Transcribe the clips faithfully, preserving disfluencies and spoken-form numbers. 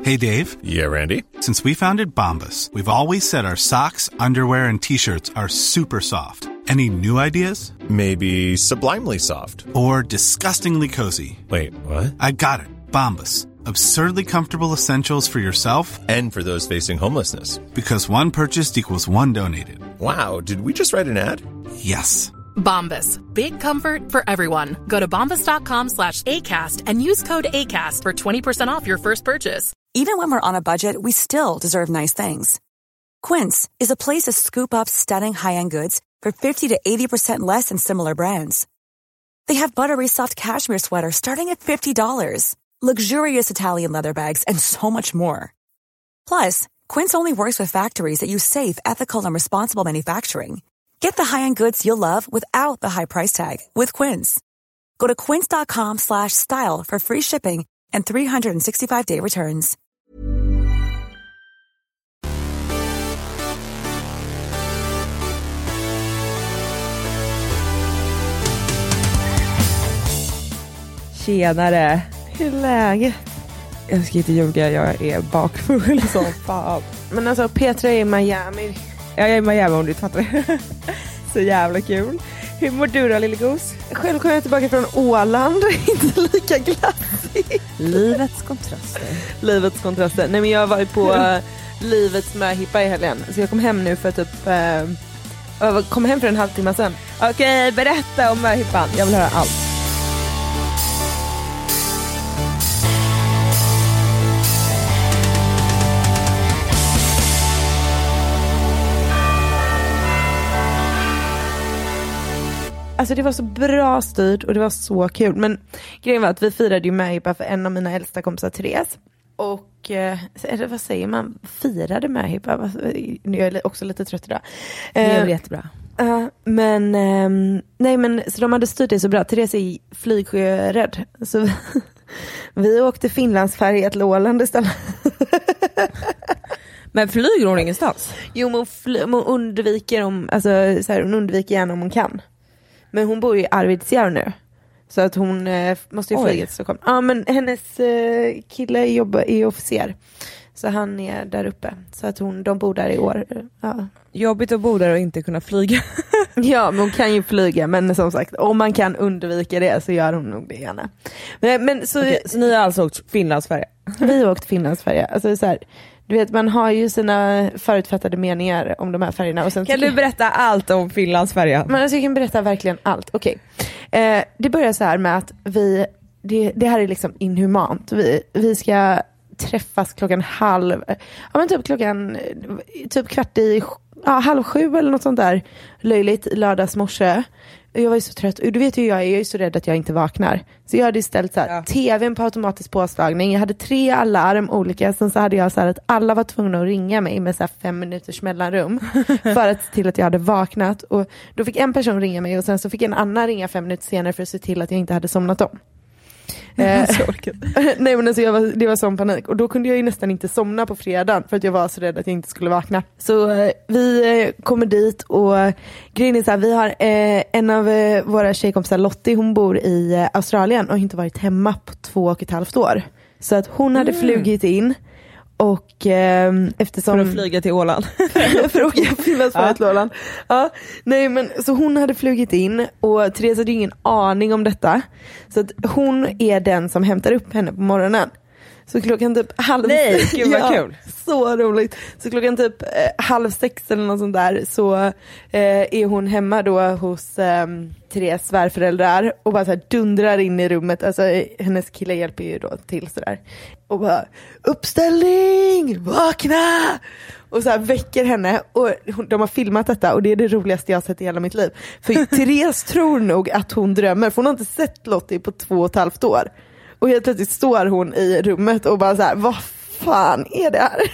Hey, Dave. Yeah, Randy. Since we founded Bombas, we've always said our socks, underwear, and T-shirts are super soft. Any new ideas? Maybe sublimely soft. Or disgustingly cozy. Wait, what? I got it. Bombas. Absurdly comfortable essentials for yourself and for those facing homelessness. Because one purchased equals one donated. Wow, did we just write an ad? Yes. Bombas. Big comfort for everyone. Go to bombas.com slash ACAST and use code ACAST for twenty percent off your first purchase. Even when we're on a budget, we still deserve nice things. Quince is a place to scoop up stunning high-end goods for fifty to eighty percent less than similar brands. They have buttery soft cashmere sweaters starting at fifty dollars, luxurious Italian leather bags, and so much more. Plus, Quince only works with factories that use safe, ethical, and responsible manufacturing. Get the high-end goods you'll love without the high price tag with Quince. Go to quince.com slash style for free shipping and three sixty-five day returns. Tjenare, hur är läget? Jag ska inte ljuga, jag är bakfull som fan. Men alltså Petra är i Miami. Jag är i Miami om du fattar det. Så jävla kul. Hur mår du då, lillegos? Själv kom jag tillbaka från Åland. Inte lika glassig. Livets kontraster. Livets kontraster. Nej, men jag var ju på uh, livets möhippa i helgen. Så jag kom hem nu för typ... Uh, jag kom hem för en halvtimme sedan. Okej, okay, berätta om möhippan. Jag vill höra allt. Alltså det var så bra styrt och det var så kul. Men grejen var att vi firade ju möhippa för en av mina äldsta kompisar, Therese. Och, eh, vad säger man? Firade möhippa? Nu är jag också lite trött idag. Det är eh, jättebra. Uh, men, eh, nej men så de hade styrt det så bra. Therese är flygsjörädd. Så vi, vi åkte Finlandsfärja till Åland istället. Men flyger hon ingenstans? Jo, men fly, hon undviker om, alltså, så här, hon undviker gärna om hon kan. Men hon bor i Arvidsjaur nu. Så att hon eh, måste ju flyga till Stockholm. Ja, men hennes eh, kille jobbar, är officer. Så han är där uppe. Så att hon, de bor där i år. Ja. Jobbigt att bo där och inte kunna flyga. Ja, men hon kan ju flyga. Men som sagt, om man kan undvika det så gör hon nog det gärna. Men, men så, Okej, så ni har alltså åkt Finlandsfärja? Vi har åkt Finlandsfärja. Alltså så här, du vet, man har ju sina förutfattade meningar om de här färgerna. Och sen kan du berätta allt om Finlandsfärja? Men alltså, jag kan berätta verkligen allt. Okej. Okay. Eh, det börjar så här med att vi, det, det här är liksom inhumant. Vi, vi ska träffas klockan halv, ja men typ klockan, typ kvart i, ja, halv sju eller något sånt där. Löjligt, lördagsmorse. Jag var ju så trött. Och du vet ju jag är, jag är så rädd att jag inte vaknar. Så jag hade istället så här, ja. tvn på automatisk påslagning. Jag hade tre alarm olika. Sen så hade jag så här att alla var tvungna att ringa mig med så här fem minuters mellanrum. För att se till att jag hade vaknat. Och då fick en person ringa mig. Och sen så fick en annan ringa fem minuter senare för att se till att jag inte hade somnat om. Eh, Nej, men alltså jag var, det var sån panik. Och då kunde jag ju nästan inte somna på fredagen för att jag var så rädd att jag inte skulle vakna. Så eh, vi eh, kommer dit och eh, grejen är så här, vi har eh, en av eh, våra tjejkompisar, Lottie, hon bor i eh, Australien och har inte varit hemma på två och ett halvt år. Så att hon hade mm. flugit in. Och eh, eftersom... För att flyga till Åland. för att åka Finlandsfärja till Åland. Ja, nej men så hon hade flugit in och Therese hade ingen aning om detta. Så att hon är den som hämtar upp henne på morgonen. Så klockan typ halv... Nej, gud vad ja, kul. Så roligt. Så klockan typ eh, halv sex eller något sånt där så eh, är hon hemma då hos eh, Therese svärföräldrar och bara så här dundrar in i rummet. Alltså hennes kille hjälper ju då till sådär. Och bara, uppställning, vakna! Och så här väcker henne och de har filmat detta och det är det roligaste jag har sett i hela mitt liv. För Therese tror nog att hon drömmer, för hon har inte sett Lottie på två och ett halvt år. Och helt plötsligt står hon i rummet och bara så här, vad fan är det här?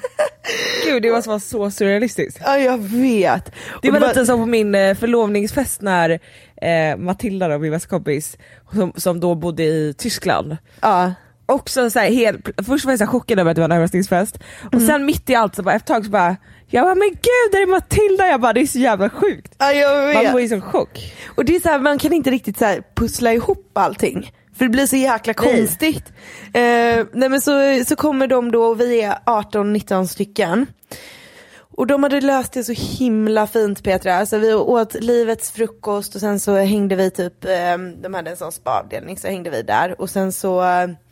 Gud, det var så surrealistiskt. Ja, jag vet. Det var lite som på min förlovningsfest när eh, Matilda då, min bästkompis, som, som då bodde i Tyskland. Ja. Också så här, helt, först var jag så här chockad över att det var en överraskningsfest. Och mm. sen mitt i allt så bara, efter ett tag så bara, jag bara, men gud, där är Matilda. Jag bara, det är så jävla sjukt. Ja, jag vet. Man får ju sån chock. Och det är så här, man kan inte riktigt så här pussla ihop allting. För det blir så jäkla konstigt. Nej, eh, nej men så, så kommer de då och vi är arton nitton stycken. Och de hade löst det så himla fint, Petra. Alltså vi åt livets frukost och sen så hängde vi typ, eh, de hade en sån spa-avdelning, så hängde vi där. Och sen så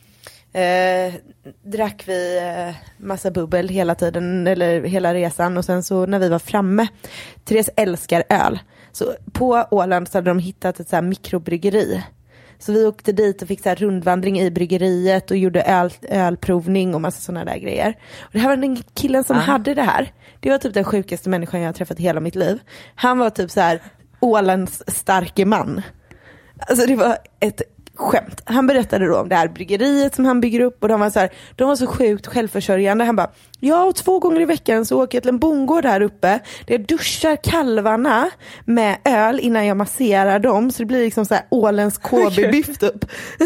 eh, drack vi eh, massa bubbel hela tiden, eller hela resan. Och sen så när vi var framme, Therese älskar öl. Så på Åland så hade de hittat ett så här mikrobryggeri. Så vi åkte dit och fick så här rundvandring i bryggeriet och gjorde öl, ölprovning och massa sådana där grejer. Och det här var den killen som ah. hade det här. Det var typ den sjukaste människan jag har träffat i hela mitt liv. Han var typ så här Ålands starke man. Alltså det var ett skämt. Han berättade då om det här bryggeriet som han bygger upp och de var så här, de var så sjukt självförsörjande. Han bara, ja, och två gånger i veckan så åker jag till en bondgård här uppe där jag duschar kalvarna med öl innan jag masserar dem, så det blir liksom så här Ålens K B-bift upp.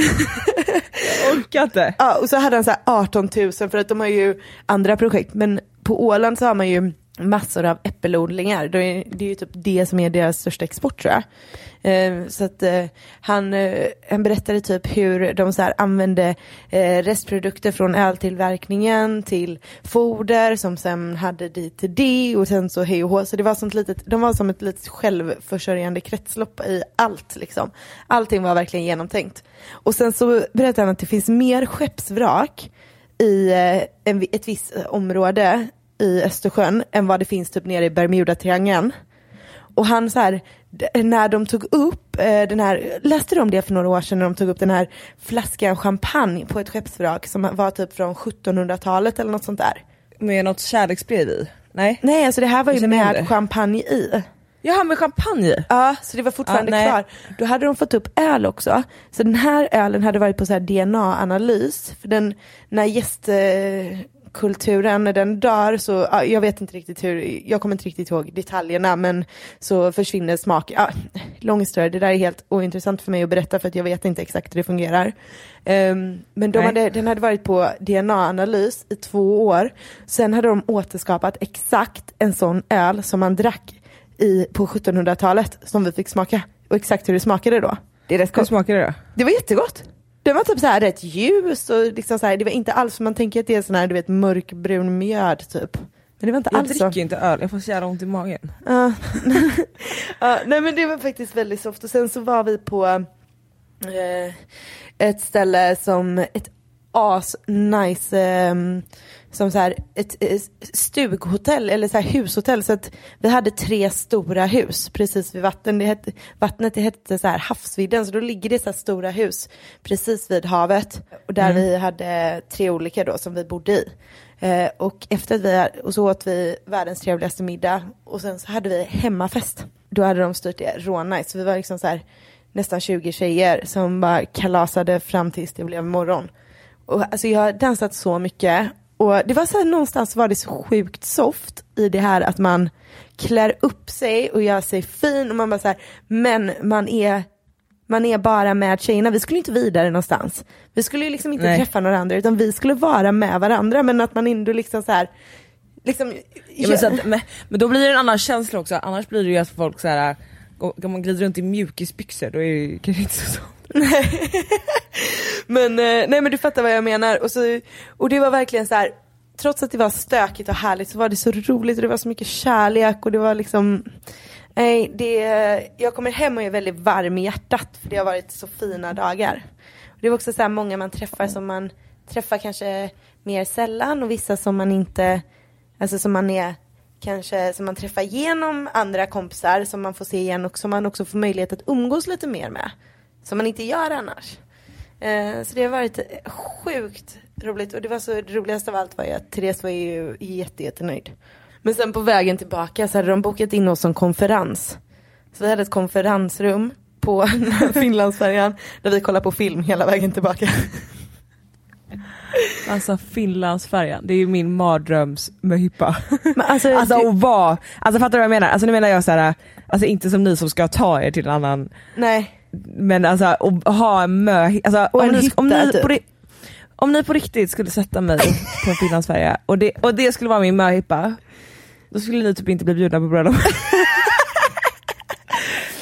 Jag orkar inte. Ja, och så hade han så här arton tusen, för att de har ju andra projekt, men på Åland så har man ju massor av äppelodlingar. Det är, det är ju typ det som är deras största export, tror jag. Eh, så att eh, han, eh, han berättade typ hur de så här använde eh, restprodukter från öltillverkningen till foder som sen hade dit till det och sen så hej och hå. Så det var som ett litet, de var som ett litet självförsörjande kretslopp i allt liksom. Allting var verkligen genomtänkt. Och sen så berättade han att det finns mer skeppsvrak i eh, en, ett visst område i Östersjön än vad det finns typ nere i Bermuda-triangeln. Och han så här, när de tog upp eh, den här, läste de det för några år sedan när de tog upp den här flaskan champagne på ett skeppsvrak som var typ från sjuttonhundratalet eller något sånt där. Med något kärleksbrev i? Nej. Nej, alltså det här var ju med champagne i. Jaha, med champagne? Ja, så det var fortfarande ja, kvar. Då hade de fått upp öl också. Så den här ölen hade varit på så här D N A-analys. För den, när gäst... Eh, kulturen, när den dör så, ja, jag vet inte riktigt hur, jag kommer inte riktigt ihåg detaljerna, men så försvinner smak. Ja, lång historia, det där är helt ointressant för mig att berätta för att jag vet inte exakt hur det fungerar. Um, men de hade, den hade varit på D N A-analys i två år. Sen hade de återskapat exakt en sån öl som man drack i, på sjuttonhundratalet som vi fick smaka. Och exakt hur det smakade då. Det är rätt gott. Hur smakade det då? Det var jättegott. Det var typ så här rätt ljus och liksom så här, det var inte alls som man tänker att det är sån här, du vet, mörkbrun mjöd typ. Men det var inte jag alls dricker så. Inte öl, jag får så jävla ont i magen. Ja. Ja, nej men det var faktiskt väldigt soft. Och sen så var vi på eh, ett ställe som ett as nice eh, som så här ett, ett stughotell eller så här hushotell, så att vi hade tre stora hus precis vid vatten. Det hette, vattnet det hette så här havsvidden, så då ligger det så här stora hus precis vid havet och där mm. vi hade tre olika då som vi bodde i. Eh, och efter att vi och så åt vi världens trevligaste middag och sen så hade vi hemmafest. Då hade de styrt det rånice, så vi var liksom så här nästan tjugo tjejer som bara kalasade fram tills det blev morgon. Och alltså jag har dansat så mycket. Och det var så här, någonstans var det så sjukt soft i det här att man klär upp sig och gör sig fin. Och man bara så här, men man är, man är bara med tjejerna. Vi skulle inte vidare någonstans. Vi skulle ju liksom inte Nej. träffa några andra, utan vi skulle vara med varandra. Men att man ändå liksom så här... Liksom, ja, men, så att, men, men då blir det en annan känsla också. Annars blir det ju att folk så här... Om man glider runt i mjukisbyxor, då är det kanske inte så. Nej. men, nej men du fattar vad jag menar. Och, så, och det var verkligen så här, trots att det var stökigt och härligt så var det så roligt och det var så mycket kärlek och det var liksom, nej, det, jag kommer hem och är väldigt varm i hjärtat för det har varit så fina dagar. Och det var också så här många man träffar som man träffar kanske mer sällan och vissa som man inte, alltså som man är kanske som man träffar genom andra kompisar som man får se igen och som man också får möjlighet att umgås lite mer med. Som man inte gör annars. Eh, så det har varit sjukt roligt. Och det var så roligast av allt var ju att Therese var ju jätte, jättenöjd. Men sen på vägen tillbaka så hade de bokat in oss som konferens. Så vi hade ett konferensrum på Finlandsfärjan där vi kollade på film hela vägen tillbaka. Alltså Finlandsfärjan, det är ju min mardröms möhippa. Men alltså, alltså du... och vad? Alltså fattar du vad jag menar? Alltså nu menar jag så här, alltså inte som ni som ska ta er till en annan. Nej. Men alltså att ha en mö, alltså och om, en ni, hytta, om, ni typ. på, om ni på riktigt skulle sätta mig på Finlandsfärja och det, och det skulle vara min möhippa, då skulle ni typ inte bli bjudna på bröllop.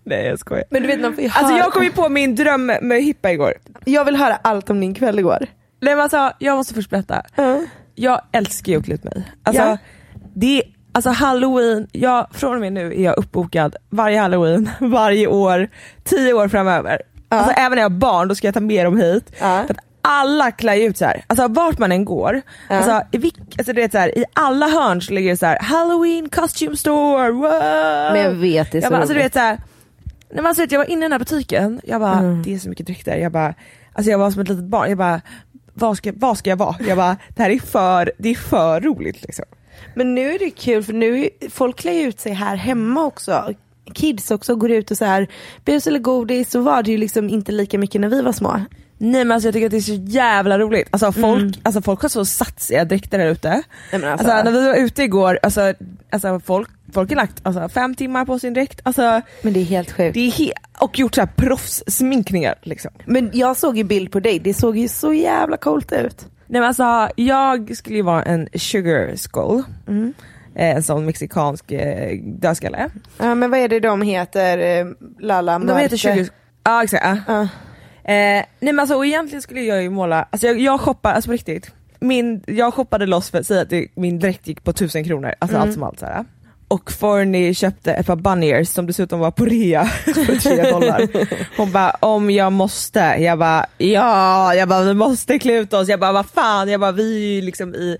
Nej, jag skojar. Men du vet, man får ju höra... Alltså jag kom ju på min dröm med hippa igår. Jag vill höra allt om din kväll igår. Nej, men alltså, jag måste först berätta. Uh. Jag älskar ju att klä ut mig. Alltså, ja. det, alltså Halloween, jag, från och med nu är jag uppbokad varje Halloween, varje år, tio år framöver. Uh. Alltså även när jag har barn, då ska jag ta med dem hit. Uh. För att alla klär ut så här. Alltså vart man än går. Uh. Alltså, i, vilk, alltså det är så här, i alla hörn så ligger det så här Halloween costume store. Wow. Men jag vet det är så jag bara, alltså, du vet så här, när man ser att jag var inne i den här butiken, jag bara, mm. det är så mycket dräkter. Jag bara, alltså jag var som ett litet barn. Jag bara, vad ska, vad ska jag vara? Jag bara, det här är för, det är för roligt liksom. Men nu är det kul, för nu folk klär ut sig här hemma också. Kids också går ut och så här bus eller godis, så var det ju liksom inte lika mycket när vi var små. Nej, men alltså jag tycker att det är så jävla roligt. Alltså folk, mm. alltså folk har så satsiga dräkter där ute. Nej, men alltså. Alltså, när vi var ute igår, alltså, alltså folk, folk har lagt alltså, fem timmar på sin dräkt. Alltså, men det är helt sjukt. Det är he- och gjort så här proffssminkningar liksom. Men jag såg ju bild på dig, det såg ju så jävla coolt ut. Nej, men alltså jag skulle ju vara en sugar skull. Mm. En sån mexikansk eh, dödskalle. Ja, men vad är det de heter? Eh, Lala Marte? De heter sugar. Ja, exakt. Uh. Eh, nej, men alltså och egentligen skulle jag ju måla, alltså jag, jag shoppar, alltså på riktigt min, jag shoppade loss för att säga att det, min dräkt gick på tusen kronor, alltså mm. allt som allt så här. Och Forney köpte ett par bunniers som dessutom var på rea för tre dollar. Hon bara, om jag måste, jag bara, ja, jag bara, vi måste klä ut oss. Jag bara, vad fan, jag bara, vi är ju liksom i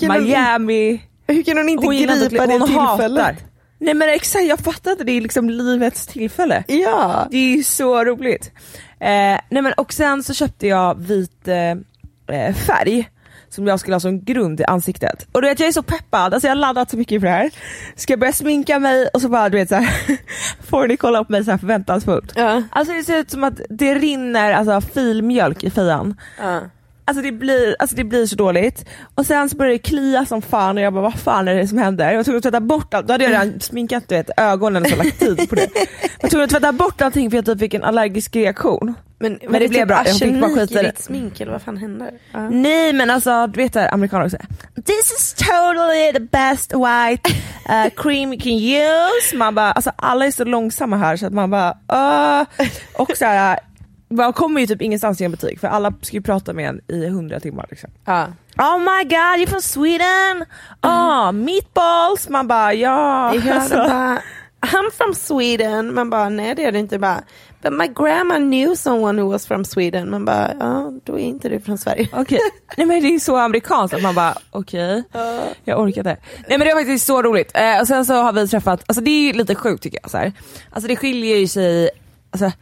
Miami. Hon, hur kan hon inte hon gripa det tillfället? Hatar. Nej, men exakt, jag fattar att det är liksom livets tillfälle. Ja. Det är ju så roligt. Eh, nej men och sen så köpte jag vit eh, färg som jag skulle ha som grund i ansiktet. Och du vet, jag är så peppad, alltså jag har laddat så mycket för det här. Ska jag börja sminka mig och så bara, du vet så här, får ni kolla på mig så här förväntansfullt. Ja. Alltså det ser ut som att det rinner alltså filmjölk i fejan. Ja. Alltså det blir, alltså det blir så dåligt. Och sen så började det klia som fan och jag bara, vad fan är det som händer? Jag tog att tvätta bort allt. Då hade jag redan sminkat, du vet, ögonen och så lagt tid på det. Jag tog att tvätta bort allting för att jag typ fick en allergisk reaktion. Men, men, men det, det blev bra. Jag fick bara skita i ditt smink eller vad fan händer? Uh. Nej, men alltså du vet där amerikaner också. This is totally the best white uh, cream you can use. Man bara, alltså alla är så långsamma här så att man bara uh, och så här. Man kommer ju typ ingenstans i en butik för alla ska ju prata med en i hundra timmar liksom. Uh. Oh my god, you're from Sweden. Oh, uh. meatballs. Man bara, ja. Alltså. Bara, I'm from Sweden. Man bara, nej det är det inte. Bara, but my grandma knew someone who was from Sweden. Man bara, ja, då är inte du från Sverige. Okej. Okay. Nej, men det är så amerikanskt att man bara, okej. Okay. Uh. Jag orkar inte. Nej, men det var faktiskt så roligt. Eh, och sen så har vi träffat, alltså det är ju lite sjukt tycker jag så här. Alltså det skiljer ju sig, alltså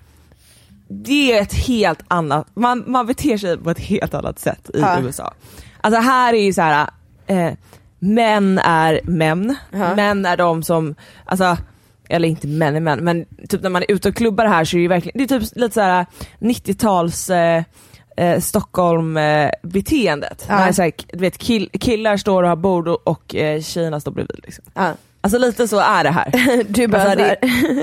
det är ett helt annat, man, man beter sig på ett helt annat sätt i uh. U S A. Alltså här är ju så här, eh, män är män. Uh. Män är de som, alltså, eller inte män är män, men typ när man är ute och klubbar här så är det verkligen, det är typ lite så här nittio-tals eh, eh, Stockholm eh, beteendet. Uh. När så här, du vet, kill, killar står och har bord och, och eh, tjejerna står bredvid liksom. Uh. Alltså lite så är det här. Du bara alltså, det...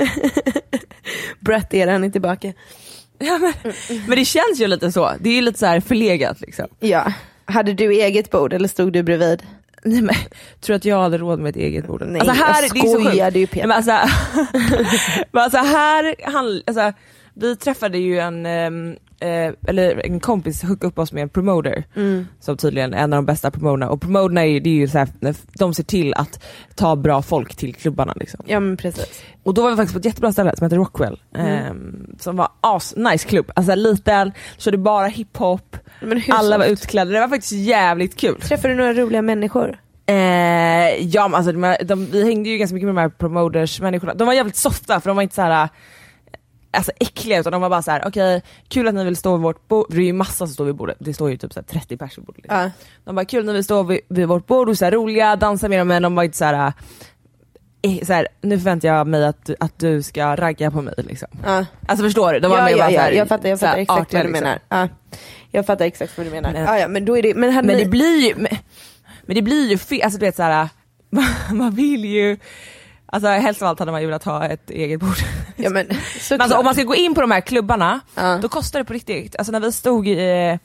Brett är han är tillbaka. Ja, men, men det känns ju lite så. Det är ju lite så här förlegat liksom. Ja. Hade du eget bord eller stod du bredvid? Nej, men tror att jag hade råd med ett eget bord. Nej, alltså här jag skojar, det är ju Peter. Men alltså, men alltså här han, alltså, vi träffade ju en eh, eller en kompis hookade upp oss med en promoter mm. som tydligen är en av de bästa promoterna. Och promoterna är ju, det är ju så här, de ser till att ta bra folk till klubbarna liksom. Ja, men precis. Och då var vi faktiskt på ett jättebra ställe som heter Rockwell mm. eh, som var as nice klubb. Alltså liten, så det bara hiphop. Alla var utklädda. Det var faktiskt jävligt kul. Träffade du några roliga människor? Eh, ja, men alltså de, de, vi hängde ju ganska mycket med de här promoters människorna. De var jävligt softa för de var inte så här alltså äckliga, utan de var bara så här: okej, okay, kul att ni vill stå vid vårt bord. Det är ju massa som står vid bordet. Det står ju typ så här trettio personer vid bordet liksom. uh. De bara, kul att ni vill stå vid, vid vårt bord och så här roliga, dansa med dem, men de var inte så här, så här, nu förväntar jag mig att, att du ska ragga på mig liksom. Uh. Alltså förstår du? De var ja, med ja, bara ja, så här, jag fattar, jag fattar exakt vad du liksom. menar. Uh. Jag fattar exakt vad du menar. Men, ah, ja, men då är det, men, men ni... det blir ju men, men det blir ju fel, alltså du vet så här, man vill ju, alltså helst av allt hade man ju velat ha ett eget bord. Ja, men, men alltså, om man ska gå in på de här klubbarna, uh. då kostar det på riktigt. Alltså när vi stod i,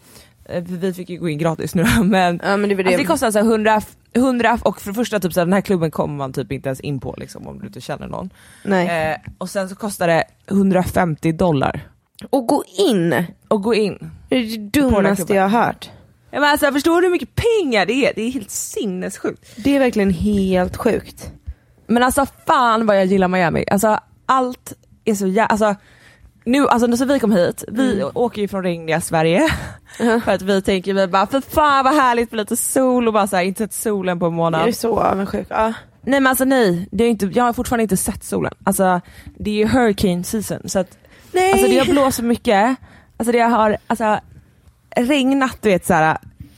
vi fick ju gå in gratis nu, men, ja, men det, det. Alltså det kostar så här hundra, hundra och för första typ så här, den här klubben kommer man typ inte ens in på liksom, om du inte känner någon. Nej. Eh, och sen så kostar det hundrafemtio dollar. Och gå in. Och gå in. Det är det dummaste jag har hört. Ja, men alltså, förstår du hur mycket pengar det är? Det är helt sinnessjukt. Det är verkligen helt sjukt. Men alltså fan vad jag gillar Miami. Alltså allt är så jä- alltså nu alltså när vi kom hit, vi mm. åker ju från regniga Sverige. Uh-huh. För att vi tänker vi bara för fan vad härligt med lite sol och bara så här, inte sett solen på en månad. Är det så avundsjuk? Ja. Nej men alltså nej, det är inte, jag har fortfarande inte sett solen. Alltså det är ju hurricane season så att nej. Alltså det har blåst så mycket. Alltså det har alltså regnat du vet så här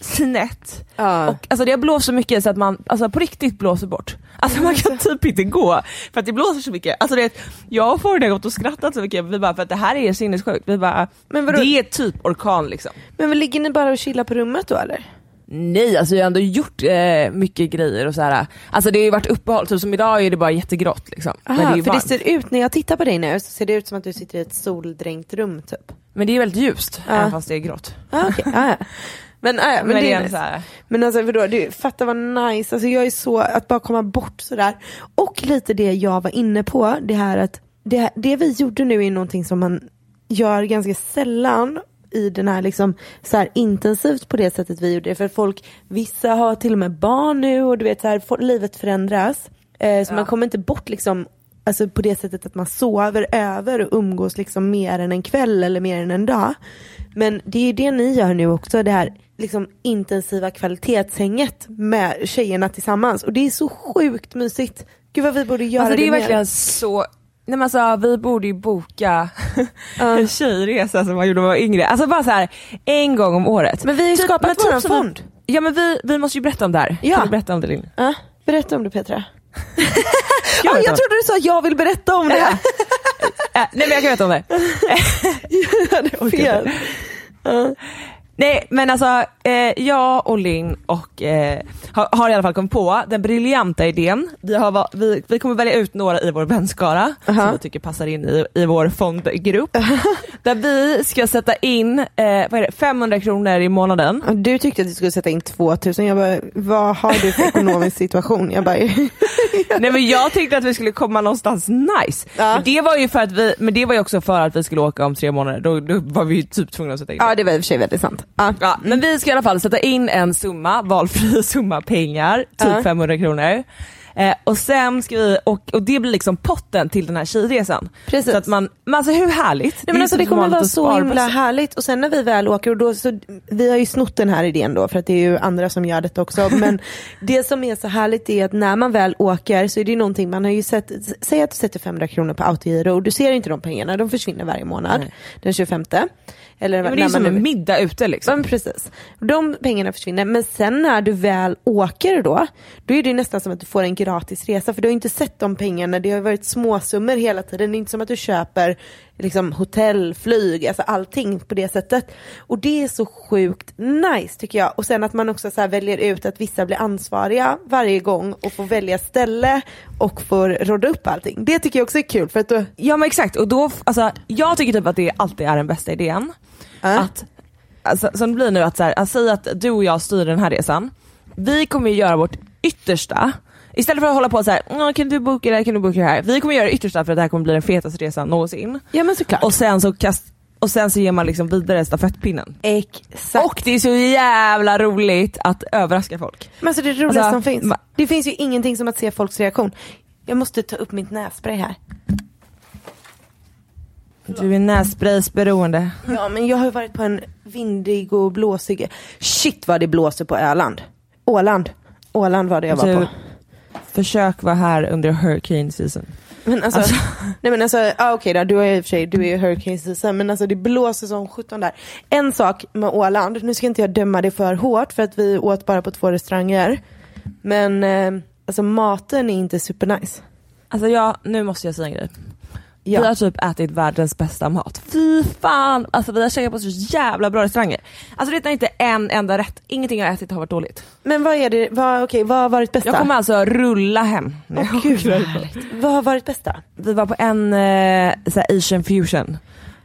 snett. Uh. Och alltså det har blåst så mycket så att man alltså på riktigt blåser bort. Alltså man kan typ inte gå för att det blåser så mycket. Alltså det, jag får det gått och skrattat så mycket vi bara för att det här är sinnessjukt. Vi bara men vadå? Det är typ orkan liksom. Men vad ligger ni bara och chilla på rummet då eller? Nej, alltså jag har ändå gjort eh, mycket grejer och så här. Alltså det har ju varit uppehåll typ som idag är det bara jättegrått liksom. Aha, men det är för varmt. Det ser ut när jag tittar på dig nu så ser det ut som att du sitter i ett soldränkt rum typ. Men det är väldigt ljust ja. Även fast det är grått. Ah, okay. ah, ja. Men, äh, men, men det är så här. Men alltså vadå, du fattar vad nice. Alltså jag är så att bara komma bort så där. Och lite det jag var inne på, det här att det, det vi gjorde nu är någonting som man gör ganska sällan i den här liksom så här intensivt på det sättet vi gjorde det. För folk, vissa har till och med barn nu och du vet så här, for, livet förändras. Eh, så ja. Man kommer inte bort liksom alltså på det sättet att man sover över och umgås liksom mer än en kväll eller mer än en dag. Men det är det ni gör nu också, det här liksom intensiva kvalitetshänget med tjejerna tillsammans. Och det är så sjukt mysigt. Gud vad vi borde göra alltså, det. Det är mer. Verkligen så... Nej men alltså, vi borde ju boka uh. en tjejresa som man gjorde när man var yngre. Alltså bara så här en gång om året. Men vi har ju skapat typ, vår fond. Ja men vi, vi måste ju berätta om det här. Ja. Kan du berätta om det Linn? Uh. Berätta om det Petra. Ja, jag trodde du sa att jag vill berätta om det. äh, nej men jag kan berätta om det. Ja, det är fel. Uh. Nej men alltså eh, jag och Linn och eh, har, har i alla fall kommit på den briljanta idén. Vi, har, vi, vi kommer välja ut några i vår vänskara uh-huh. som vi tycker passar in i, i vår fondgrupp. Uh-huh. Där vi ska sätta in eh, vad är det, femhundra kronor i månaden. Du tyckte att du skulle sätta in tvåtusen. Jag bara, vad har du för ekonomisk situation? Jag bara, nej men jag tänkte att vi skulle komma någonstans nice. Uh. Men det var ju för att vi, men det var ju också för att vi skulle åka om tre månader. Då, då var vi ju typ tvungna att sätta in. Ja, det var i och för sig väldigt sant. Ja. Ja, men vi ska i alla fall sätta in en summa, valfri summa pengar, typ uh. femhundra kronor. Eh, och sen ska vi, och, och det blir liksom potten till den här tjejresan. Precis. Så att man, men alltså hur härligt? Nej, men alltså, det kommer vara så himla härligt. Och sen när vi väl åker, och då, så, vi har ju snott den här idén då, för att det är ju andra som gör det också. Men det som är så härligt är att när man väl åker så är det ju någonting, man har ju sett, säg att du sätter femhundra kronor på autogiro och du ser inte de pengarna, de försvinner varje månad. Nej. Den tjugofemte. Eller ja, men det är som en middag ute liksom. Ja, precis. De pengarna försvinner. Men sen när du väl åker då, då är det nästan som att du får en gratis resa. För du har inte sett de pengarna. Det har varit småsummor hela tiden. Det är inte som att du köper liksom hotell, flyg, alltså allting på det sättet. Och det är så sjukt nice tycker jag. Och sen att man också så här väljer ut att vissa blir ansvariga varje gång och får välja ställe och får råda upp allting. Det tycker jag också är kul. För att då... Ja men exakt. Och då, alltså, jag tycker typ att det alltid är den bästa idén. Uh. Att, alltså, som det blir nu att, så här, att säga att du och jag styr den här resan. Vi kommer ju göra vårt yttersta. Istället för att hålla på så här, kan du boka det här, kan du boka det här. Vi kommer göra det yttersta för att det här kommer bli den fetaste resan någonsin. Ja men såklart. Och sen så kast, och sen så ger man liksom vidare stafettpinnen. Exakt. Och det är så jävla roligt att överraska folk. Men alltså det roligaste alltså, som finns. Ma- det finns ju ingenting som att se folks reaktion. Jag måste ta upp mitt nässpray här. Du är nässpraysberoende. Ja, men jag har ju varit på en vindig och blåsig... Shit vad det blåser på Öland. Åland. Åland var det jag var du, på. Försök vara här under hurricane season. Men alltså... alltså. Nej men alltså, ah, okej okay då, du är i och för sig, du är i hurricane season. Men alltså det blåser som sjutton där. En sak med Åland, nu ska inte jag döma det för hårt. För att vi åt bara på två restauranger. Men eh, alltså maten är inte super nice. Alltså ja, nu måste jag säga en grej. Ja. Vi har typ ätit världens bästa mat. Fy fan! Alltså vi har käkat på så jävla bra restauranger. Alltså det är inte en enda rätt. Ingenting jag har ätit har varit dåligt. Men vad är det, vad, okej, vad har varit bästa? Jag kommer alltså rulla hem. Åh gud, vad, vad har varit bästa? Vi var på en eh, så här Asian fusion.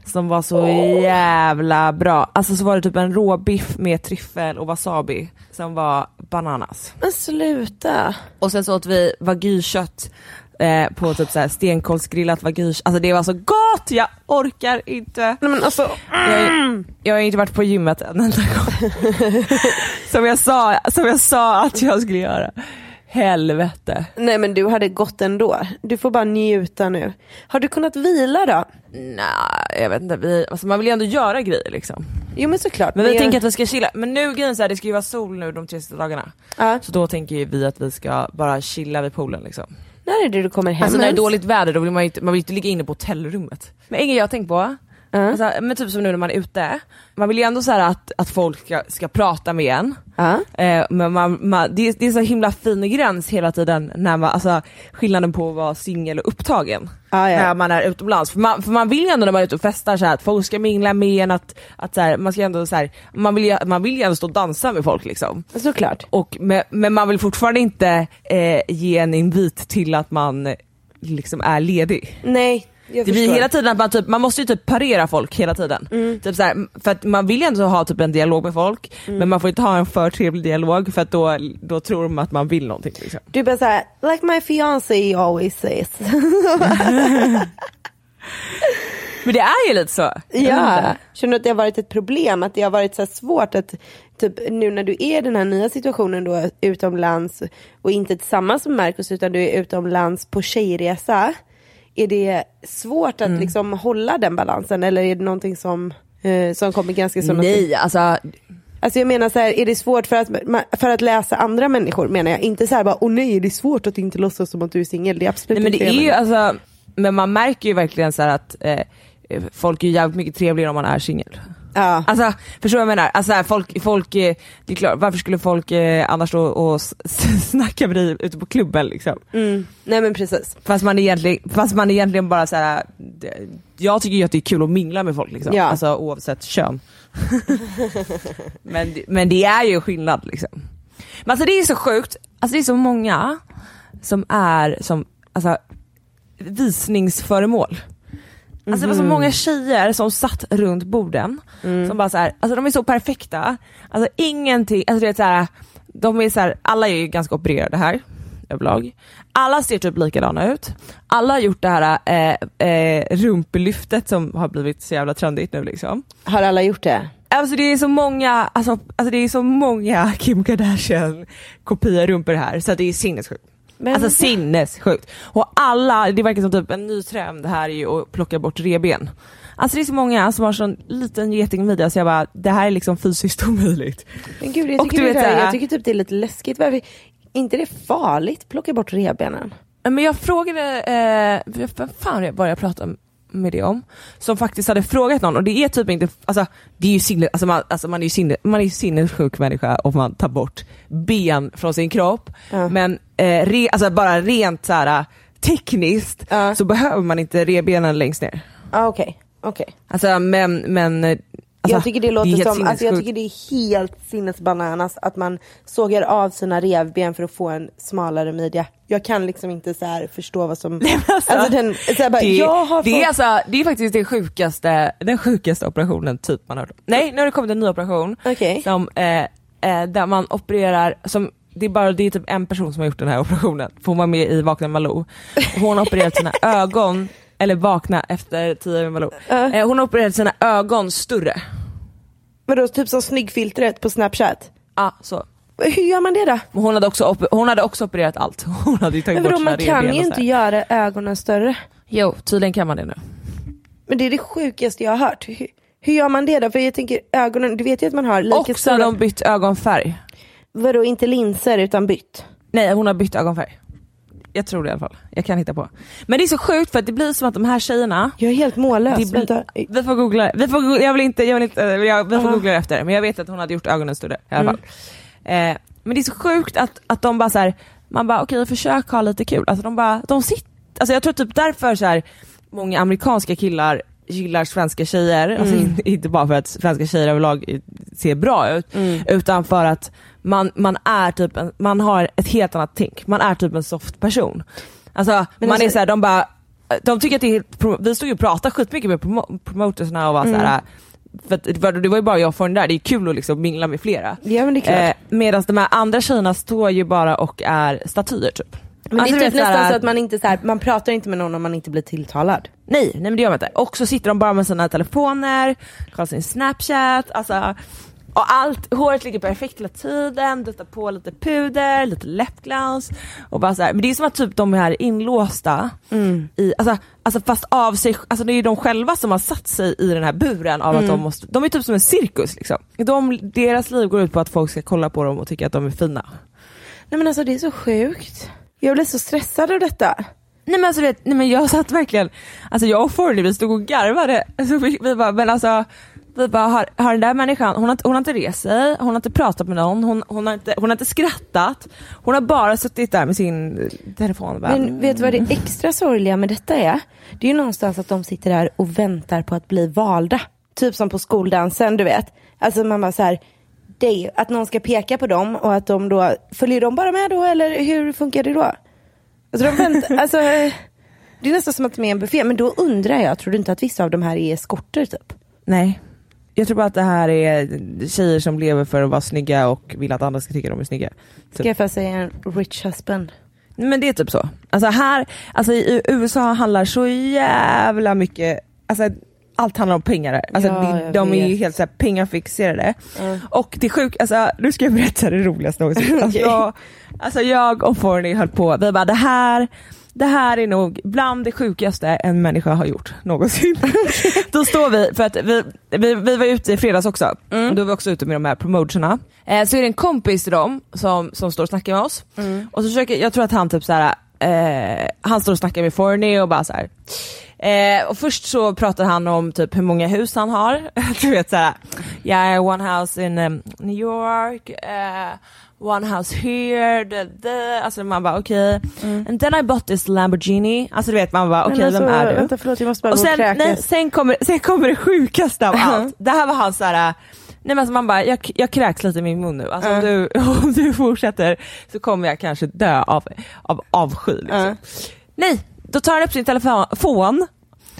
som var så jävla bra. Alltså så var det typ en råbiff med tryffel och wasabi som var bananas. Men sluta. Och sen så åt vi wagyu-kött eh, på typ så här stenkolsgrillat wagyu. Alltså det var så gott, jag orkar inte. Nej, men alltså, jag, jag har inte varit på gymmet en enda gång. som, jag sa, som jag sa att jag skulle göra. Helvete. Nej, men du hade gått ändå. Du får bara njuta nu. Har du kunnat vila då? Nej, jag vet inte. Vi, alltså man vill ju ändå göra grejer liksom. Jo, men såklart. Men vi men... tänker att vi ska chilla. Men nu grejen så här, det ska ju vara sol nu de tre sista dagarna. Ja. Så då tänker vi att vi ska bara chilla vid poolen liksom. När är det du kommer hem? Alltså när det är dåligt väder då vill man ju inte, man vill inte ligga inne på hotellrummet. Men ingen jag har tänkt på. Uh. Alltså, men typ som nu när man är ute. Man vill ju ändå så här att, att folk ska, ska prata med en. Uh. Eh, men man, man, det, är, det är så himla fin gräns hela tiden när man, alltså, skillnaden på att vara singel och upptagen. Uh, yeah. När man är utomlands. För man, för man vill ju ändå när man är ute och festar så här, att folk ska mingla med en. Att, att, så här, man, ska ändå, så här, man, vill ju, man vill ju ändå stå och dansa med folk. Liksom. Såklart. Och, men, men man vill fortfarande inte eh, ge en invit till att man liksom är ledig. Nej. Det blir hela tiden att man, typ, man måste ju typ parera folk hela tiden. Mm. Typ så här, för att man vill ju ändå ha typ en dialog med folk. Mm. Men man får inte ha en för trevlig dialog. För att då, då tror de att man vill någonting liksom. Du bara såhär, like my fiancé always says. Men det är ju lite så. Ja, känner du att det har varit ett problem? Att det har varit så här svårt att typ, nu när du är i den här nya situationen då, utomlands och inte tillsammans med Marcus utan du är utomlands på tjejresa. Är det svårt att mm. liksom hålla den balansen eller är det någonting som, eh, som kommer ganska så? Nej, alltså... Alltså jag menar så här, är det svårt för att, för att läsa andra människor menar jag. Inte så här bara, åh nej, det är svårt att inte låtsas som att du är singel. Det är absolut nej, men inte det är ju, menar. alltså, men man märker ju verkligen så här att eh, folk är jävligt mycket trevligare om man är singel. Ja. Alltså, förstår vad jag menar? Alltså, folk, folk, det är klart, varför skulle folk eh, annars då och snacka med dig ute på klubben liksom? Mm. Nej men precis. Fast man egentligen, fast man egentligen bara så här, jag tycker ju att det är kul att mingla med folk liksom. Ja. Alltså oavsett kön. men, men det är ju skillnad liksom. Men alltså det är så sjukt, alltså det är så många som är som, alltså visningsföremål. Alltså det var så många tjejer som satt runt borden mm. som bara så här, alltså de är så perfekta. Alltså ingenting, alltså det är så här, de är så här, alla är ju ganska opererade här överlag. Alla ser typ likadana ut. Alla har gjort det här eh, eh, rumpelyftet som har blivit så jävla trendigt nu liksom. Har alla gjort det? Alltså det är så många, alltså, alltså det är så många Kim Kardashian kopior rumpor här så att det är sinnessjukt. Men alltså sinnessjukt. Och alla, det verkar som typ en ny trend här är ju att plocka bort reben. Alltså det är så många som har sån liten getingmidja så jag bara, det här är liksom fysiskt omöjligt. Men gud, jag tycker, det det här, jag tycker typ det är lite läskigt. Varför, inte det är farligt plocka bort rebenen? Men jag frågade, eh, vem fan var jag pratade med det om? Som faktiskt hade frågat någon och det är typ inte, alltså det är ju sinne, alltså man, alltså man är ju sinne, man är ju sinnessjuk människa om man tar bort ben från sin kropp. Ja. Men eh, re, alltså bara rent så här tekniskt ja. Så behöver man inte rebenen längst ner. Ja, okej. Okay. Okej. Okay. Alltså men men alltså, jag tycker det låter det som alltså, jag tycker det är helt sinnesbananas att man sågar av sina revben för att få en smalare midja. Jag kan liksom inte så här förstå vad som nej, alltså, alltså den så här bara, det, jag har det fått... är alltså det är faktiskt den sjukaste den sjukaste operationen typ man har hört. Nej, nu har det kommit en ny operation okay. som eh, eh, där man opererar som det är bara det är typ en person som har gjort den här operationen. För hon var med i Vakna Malou. Och hon har opererat sina ögon eller vakna efter tio med Malou. Uh. Eh, hon har opererat sina ögon större. Men då typ som snyggfiltret på Snapchat. Ja, ah, så. Hur gör man det då? Hon hade också op- hon hade också opererat allt. Hon hade ju tagit men bort man kan ju inte göra ögonen större. Jo, tydligen kan man det nu. Men det är det sjukaste jag har hört. Hur, hur gör man det då? För jag tänker ögonen, du vet ju att man har lika också stora... de bytt ögonfärg. Vadå, inte linser utan bytt? Nej, hon har bytt ögonfärg. Jag tror det i alla fall. Jag kan hitta på. Men det är så sjukt för att det blir som att de här tjejerna... Jag är helt mållös. Blir, vi får googla. Vi får googla. Jag vill inte... Jag vill inte jag, vi får uh-huh. googla efter. Men jag vet att hon hade gjort ögonen större i alla fall. Mm. Eh, men det är så sjukt att, att de bara så här... Man bara, okej, okay, försök ha lite kul. Alltså de bara... De sitter... Alltså jag tror typ därför så här... Många amerikanska killar gillar svenska tjejer. Mm. Alltså inte bara för att svenska tjejer överlag ser bra ut. Mm. Utan för att... Man, man är typ en, man har ett helt annat tänk. Man är typ en soft person. Alltså men man alltså, är så här, de bara de tycker att det är, vi stod ju och pratade skitmycket med prom- promotersna och var mm. såhär, för att det, var, det var ju bara jag för den där, det är kul att liksom mingla med flera. Ja, men det är klart. Eh, medan de här andra tjejerna står ju bara och är statyer typ. Men alltså, det är typ nästan såhär, så att man inte så här, man pratar inte med någon om man inte blir tilltalad. Nej, nej men det gör man inte. Och så sitter de bara med sina telefoner, kollar sin Snapchat, alltså, och allt, håret ligger perfekt hela tiden, duttar på lite puder, lite läppglans och bara så här. Men det är som att typ de är inlåsta mm. i, alltså, alltså fast av sig, alltså det är ju de själva som har satt sig i den här buren av mm. att de måste, de är typ som en cirkus liksom. De, deras liv går ut på att folk ska kolla på dem och tycka att de är fina. Nej men alltså det är så sjukt. Jag blir så stressad av detta. Nej men alltså det, nej men jag satt verkligen, alltså jag och Forni vi stod och garvade, alltså vi, vi bara, men alltså vi bara, har, har den där människan, hon har, hon har inte rest sig, hon har inte pratat med någon, hon, hon, har inte, hon har inte skrattat, hon har bara suttit där med sin telefon. Bara, men vet du vad det extra sorgliga med detta är? Det är ju någonstans att de sitter där och väntar på att bli valda. Typ som på skoldansen, du vet. Alltså man bara så här, det är ju att någon ska peka på dem och att de då, följer de bara med då eller hur funkar det då? Alltså, de väntar, alltså det är nästan som att de är en buffé, men då undrar jag, tror du inte att vissa av de här är eskorter typ? Nej. Jag tror bara att det här är tjejer som lever för att vara snygga och vill att andra ska tycka de är snygga. Typ. Skaffa sig en rich husband. Men det är typ så. Alltså här, alltså i U S A handlar så jävla mycket, alltså allt handlar om pengar där. Alltså ja, det, de är ju helt så här pengafixerade. Mm. Och det är sjukt, alltså nu ska jag berätta det roligaste någonsin. Alltså, jag, alltså jag och Forni höll på, vi bara det här Det här är nog bland det sjukaste en människa har gjort någonsin. Då står vi, för att vi, vi, vi var ute i fredags också. Mm. Och då var vi också ute med de här promotionerna. Eh, så är det en kompis till dem som, som står och snackar med oss. Mm. Och så försöker, jag tror att han typ så här, eh, han står och snackar med Forni och bara så här. Eh, och först så pratar han om typ hur många hus han har. Du vet såhär, yeah, one house in um, New York, uh, one house here, the, the. Alltså man bara okej. Okay. Mm. And then I bought this Lamborghini. Alltså du vet man bara okej, okay, alltså, vem är du? Vänta, förlåt, jag måste bara och sen, nej, sen, kommer, sen kommer det sjukaste av allt. Det här var han såhär, nej men alltså man bara, jag, jag kräks lite i min mun nu. Alltså uh. om, du, om du fortsätter så kommer jag kanske dö av, av avsky liksom. Uh. Nej, då tar han upp sin telefon.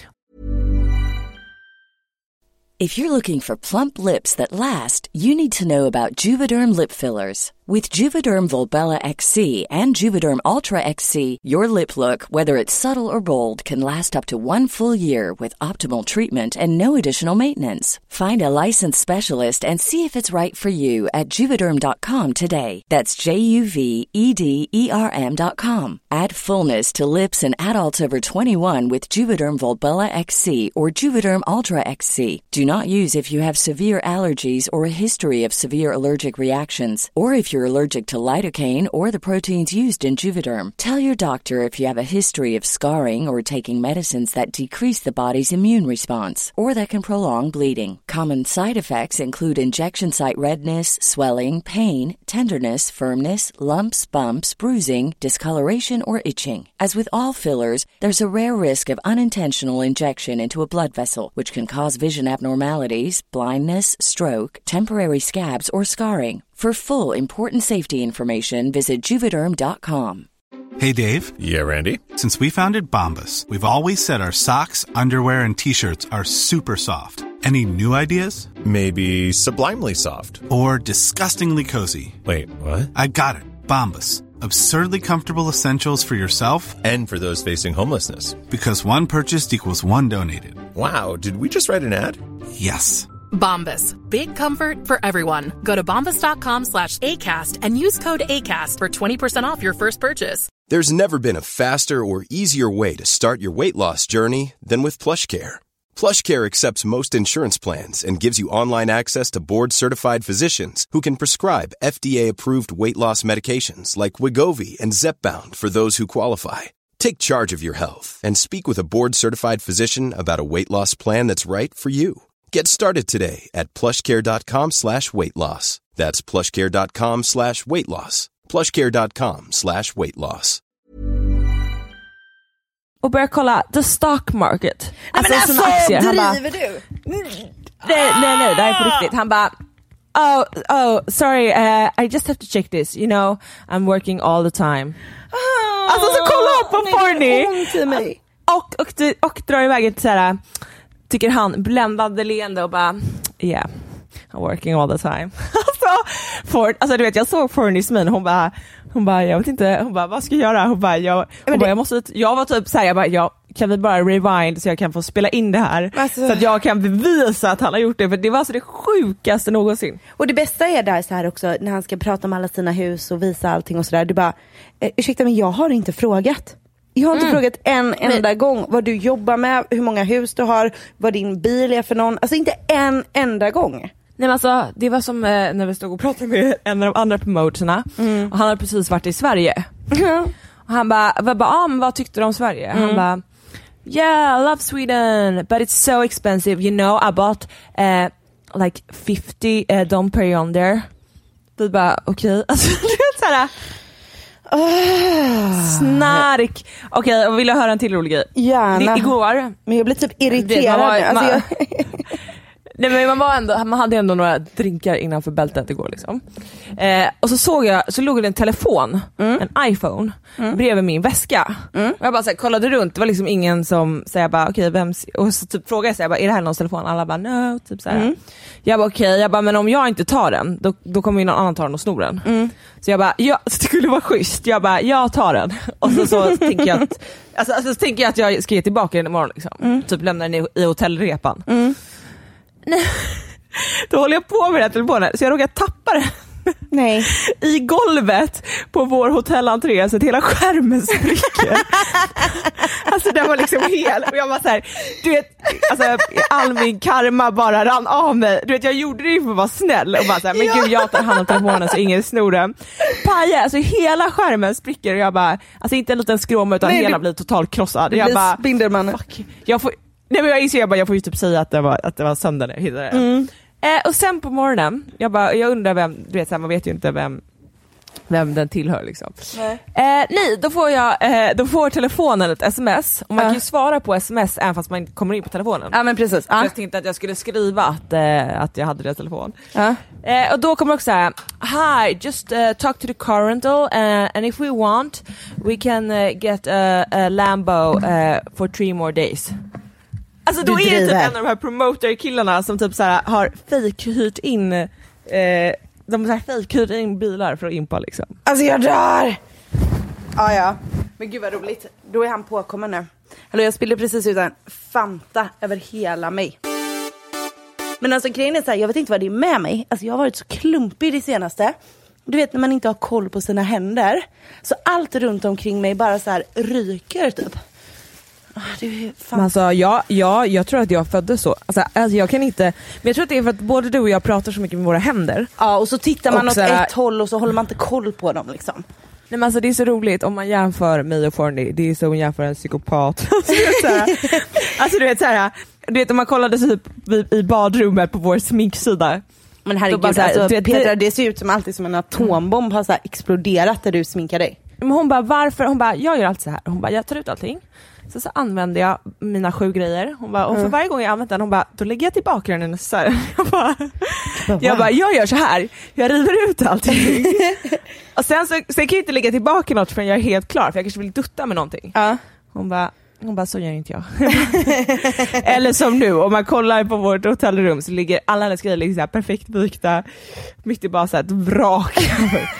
If you're looking for plump lips that last, you need to know about Juvederm lip fillers. With Juvederm Volbella X C and Juvederm Ultra X C, your lip look, whether it's subtle or bold, can last up to one full year with optimal treatment and no additional maintenance. Find a licensed specialist and see if it's right for you at Juvederm dot com today. That's J U V E D E R M dot com. Add fullness to lips in adults over twenty-one with Juvederm Volbella X C or Juvederm Ultra X C. Do not use if you have severe allergies or a history of severe allergic reactions, or if you're allergic to lidocaine or the proteins used in Juvederm. Tell your doctor if you have a history of scarring or taking medicines that decrease the body's immune response or that can prolong bleeding. Common side effects include injection site redness, swelling, pain, tenderness, firmness, lumps, bumps, bruising, discoloration, or itching. As with all fillers, there's a rare risk of unintentional injection into a blood vessel, which can cause vision abnormalities, blindness, stroke, temporary scabs, or scarring. For full, important safety information, visit Juvederm dot com. Hey, Dave. Yeah, Randy. Since we founded Bombas, we've always said our socks, underwear, and T-shirts are super soft. Any new ideas? Maybe sublimely soft. Or disgustingly cozy. Wait, what? I got it. Bombas. Absurdly comfortable essentials for yourself and for those facing homelessness. Because one purchased equals one donated. Wow, did we just write an ad? Yes. Bombas. Big comfort for everyone. Go to bombas dot com slash ACAST and use code ACAST for twenty percent off your first purchase. There's never been a faster or easier way to start your weight loss journey than with PlushCare. PlushCare accepts most insurance plans and gives you online access to board-certified physicians who can prescribe F D A-approved weight loss medications like Wegovy and Zepbound for those who qualify. Take charge of your health and speak with a board-certified physician about a weight loss plan that's right for you. Get started today at plushcare.com slash weight loss. That's plushcare.com slash weight loss. plushcare.com slash weight loss. Och börja kolla the stock market. Alltså, men alltså, aktier. Han driver bara, du? Nej, nej, nej, det här är på riktigt. Han bara, oh, oh, sorry, uh, I just have to check this. You know, I'm working all the time. Oh, alltså så kolla upp på Forni. och, och, och, och drar iväg ett så här, tycker han, bländande leende och bara yeah, I'm working all the time. alltså, for, alltså du vet, jag såg Fornys min, hon bara hon bara, jag vet inte, hon bara, vad ska jag göra? Hon bara, jag, hon det... bara, jag måste, jag var typ såhär, jag bara, jag, kan vi bara rewind så jag kan få spela in det här? Alltså... Så att jag kan bevisa att han har gjort det, för det var så det sjukaste någonsin. Och det bästa är där så här också, när han ska prata om alla sina hus och visa allting och sådär, du bara, eh, ursäkta men jag har inte frågat. Jag har inte mm. frågat en enda men... gång vad du jobbar med, hur många hus du har, vad din bil är för någon, alltså inte en enda gång. Nej men alltså, det var som eh, när vi stod och pratade med en av de andra promoterna mm. och han hade precis varit i Sverige. Mm. Och han bara, bara ah, men vad tyckte du om Sverige? Mm. Han bara, yeah, I love Sweden, but it's so expensive, you know, I bought uh, like fifty uh, dom perignon there. Vi bara, okej, okay. Alltså du vet såhär oh. Snark. Okej, okay, och vill jag höra en till rolig grej? Gärna. Det, igår. Men jag blir typ irriterad. Man var, alltså, man, jag... Nej men man var ändå, man hade ändå några drinkar innanför bältet igår liksom. Eh, och så såg jag, så låg det en telefon, mm. en iPhone mm. bredvid min väska. Mm. Och jag bara så här, kollade runt, det var liksom ingen som säger bara okej, okay, vem, och så typ frågade jag så här, bara, är det här någons telefon? Alla bara no, typ så här. Mm. Jag bara okej, okay. jag bara men om jag inte tar den, då, då kommer ju någon annan ta den och snor den. Mm. Så jag bara, ja, det skulle vara schysst. Jag bara, jag tar den. Och så, så tänker jag att alltså, alltså, så tänker jag att jag ska ge tillbaka den imorgon liksom. Mm. Typ lämna den i, i hotellrepan. Mm. Nej. Då håller jag på med den här telefonen så jag råkar tappa den. Nej. I golvet på vår hotellentré så att hela skärmen spricker. Alltså den var liksom hel och jag var så här, du vet, alltså all min karma bara rann av mig. Du vet, jag gjorde det för att vara snäll och bara så här, men gud, jag tar hand om telefonen så ingen snor den. Paja, alltså hela skärmen spricker och jag bara, alltså inte en liten skråma utan Nej, hela det, blir totalt krossad. Det jag blir bara, Spindelmannen. Fuck. Jag får Nej men jag inser jag bara, jag får ju typ säga att det var, att det var söndag när jag hittade det. Mm. Eh, och sen på morgonen, jag bara, jag undrar vem, du vet så här, man vet ju inte vem vem den tillhör liksom. Nej, eh, nej då får jag eh, då får telefonen ett sms och man uh. kan ju svara på sms även fast man inte kommer in på telefonen. Ja men precis. Uh. Jag tänkte att jag skulle skriva att eh, att jag hade deras telefon. Uh. Eh, och då kommer också så här: hi, just uh, talk to the car rental uh, and if we want we can uh, get a, a Lambo uh, for three more days. Alltså då är det typ en av de här promoter-killarna som typ så här har fake-hyrt in eh, de så här fake-hyrt in bilar för att impa liksom. Alltså jag dör! Ah, ja, men gud vad roligt. Då är han påkommen nu. Hallå, jag spillde precis ut en Fanta över hela mig. Men alltså grejen är så här, jag vet inte vad det är med mig. Alltså jag har varit så klumpig det senaste. Du vet när man inte har koll på sina händer. Så allt runt omkring mig bara så här ryker typ. Men alltså, ja, ja, jag tror att jag föddes så. Alltså, alltså, jag kan inte. Men jag tror att det är för att både du och jag pratar så mycket med våra händer. Ja, och så tittar man och åt så här, ett håll och så håller man inte koll på dem liksom. Nej men alltså det är så roligt om man jämför mig och Forny. Det är så man jämför en psykopat. Alltså du vet såhär. Alltså du vet såhär. Du vet om man kollade typ i badrummet på vår sminksida. Men herregud, bara, alltså, alltså, Petra, det ser ut som alltid som en atombomb har så här exploderat där du sminkar dig. Men hon bara, varför? Hon bara, jag gör allt så här. Hon bara, jag tar ut allting. Så, så använder jag mina sju grejer. Hon bara, och för mm. varje gång jag använder den, hon bara, då lägger jag tillbaka den i nästa. Jag bara, jag bara, jag gör så här. Jag river ut allting. Och sen så, så jag kan jag inte lägga tillbaka något förrän jag är helt klar. För jag kanske vill dutta med någonting. Uh. Hon bara, hon bara, så gör inte jag. Eller som nu, om man kollar på vårt hotellrum så ligger alla hennes grejer liksom så här perfekt vikta. Mitt i bara så här ett vrak.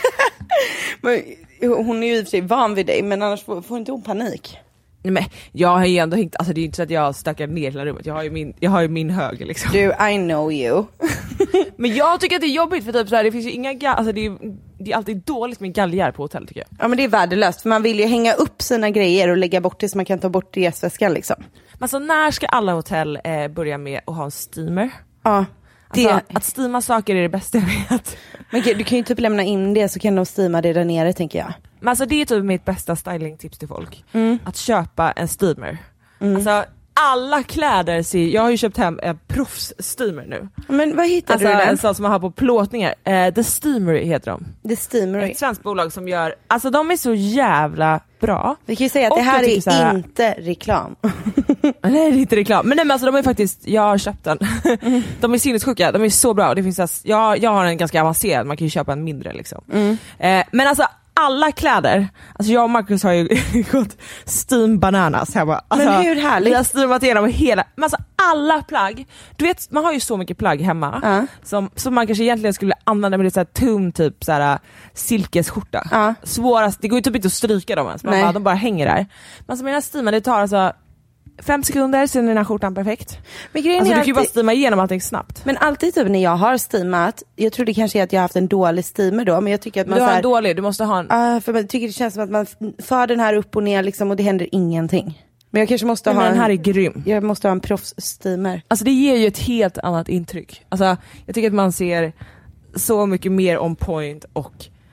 Men hon är ju i och för sig van vid dig, men annars får, får inte hon panik. Nej, men jag har ju ändå hängt, alltså det är inte så att jag stackar ner hela rummet. Jag har ju min, jag har ju min hög liksom. Du, I know you. Men jag tycker att det är jobbigt för typ så här, det finns ju inga ga- alltså det är, det är alltid dåligt med galgar på hotell tycker jag. Ja men det är värdelöst för man vill ju hänga upp sina grejer och lägga bort det så man kan ta bort det i resväskan liksom. Men så när ska alla hotell eh, börja med att ha en steamer? Ja. Alltså, det... att steama saker är det bästa jag vet. Men du kan ju typ lämna in det så kan de steama det där nere tänker jag. Men alltså det är typ mitt bästa stylingtips till folk. Mm. Att köpa en steamer. Mm. Alltså alla kläder ser, jag har ju köpt hem en proffs-steamer nu. Men vad hittar alltså, du den? En sån som man har på plåtningar. Uh, The Steamery heter de. The Steamery. Ett svenskt bolag som gör, alltså de är så jävla bra. Vi kan ju säga att och det här är här, inte reklam. Nej, det är inte reklam. Men nej men alltså de är faktiskt, jag har köpt den. Mm. De är sinnessjuka, de är så bra. Det finns alltså, jag, jag har en ganska avancerad, man kan ju köpa en mindre liksom. Mm. Uh, men alltså alla kläder, alltså jag och Marcus har ju gått steam bananas hemma. Alltså, men hur härligt? Vi har steamat igenom hela, men alltså alla plagg. Du vet, man har ju så mycket plagg hemma uh. som, som man kanske egentligen skulle använda med det så här tum typ så här silkesskjorta. Uh. Svårast, det går ju typ inte att stryka dem ens, man bara, de bara hänger där. Men som den här steamen, det tar alltså fem sekunder, sen är den här skjortan perfekt. Men grejen alltså, är du kan ju alltid... bara steama igenom allting snabbt. Men alltid typ när jag har steamat, jag tror det kanske är att jag har haft en dålig steamer då, men jag tycker att man du har så här, en dålig, du måste ha en... Uh, för man tycker det känns som att man för den här upp och ner liksom, och det händer ingenting. Men jag kanske måste men ha den en, här är grym. Jag måste ha en proffs-steamer. Alltså det ger ju ett helt annat intryck. Alltså jag tycker att man ser så mycket mer on point och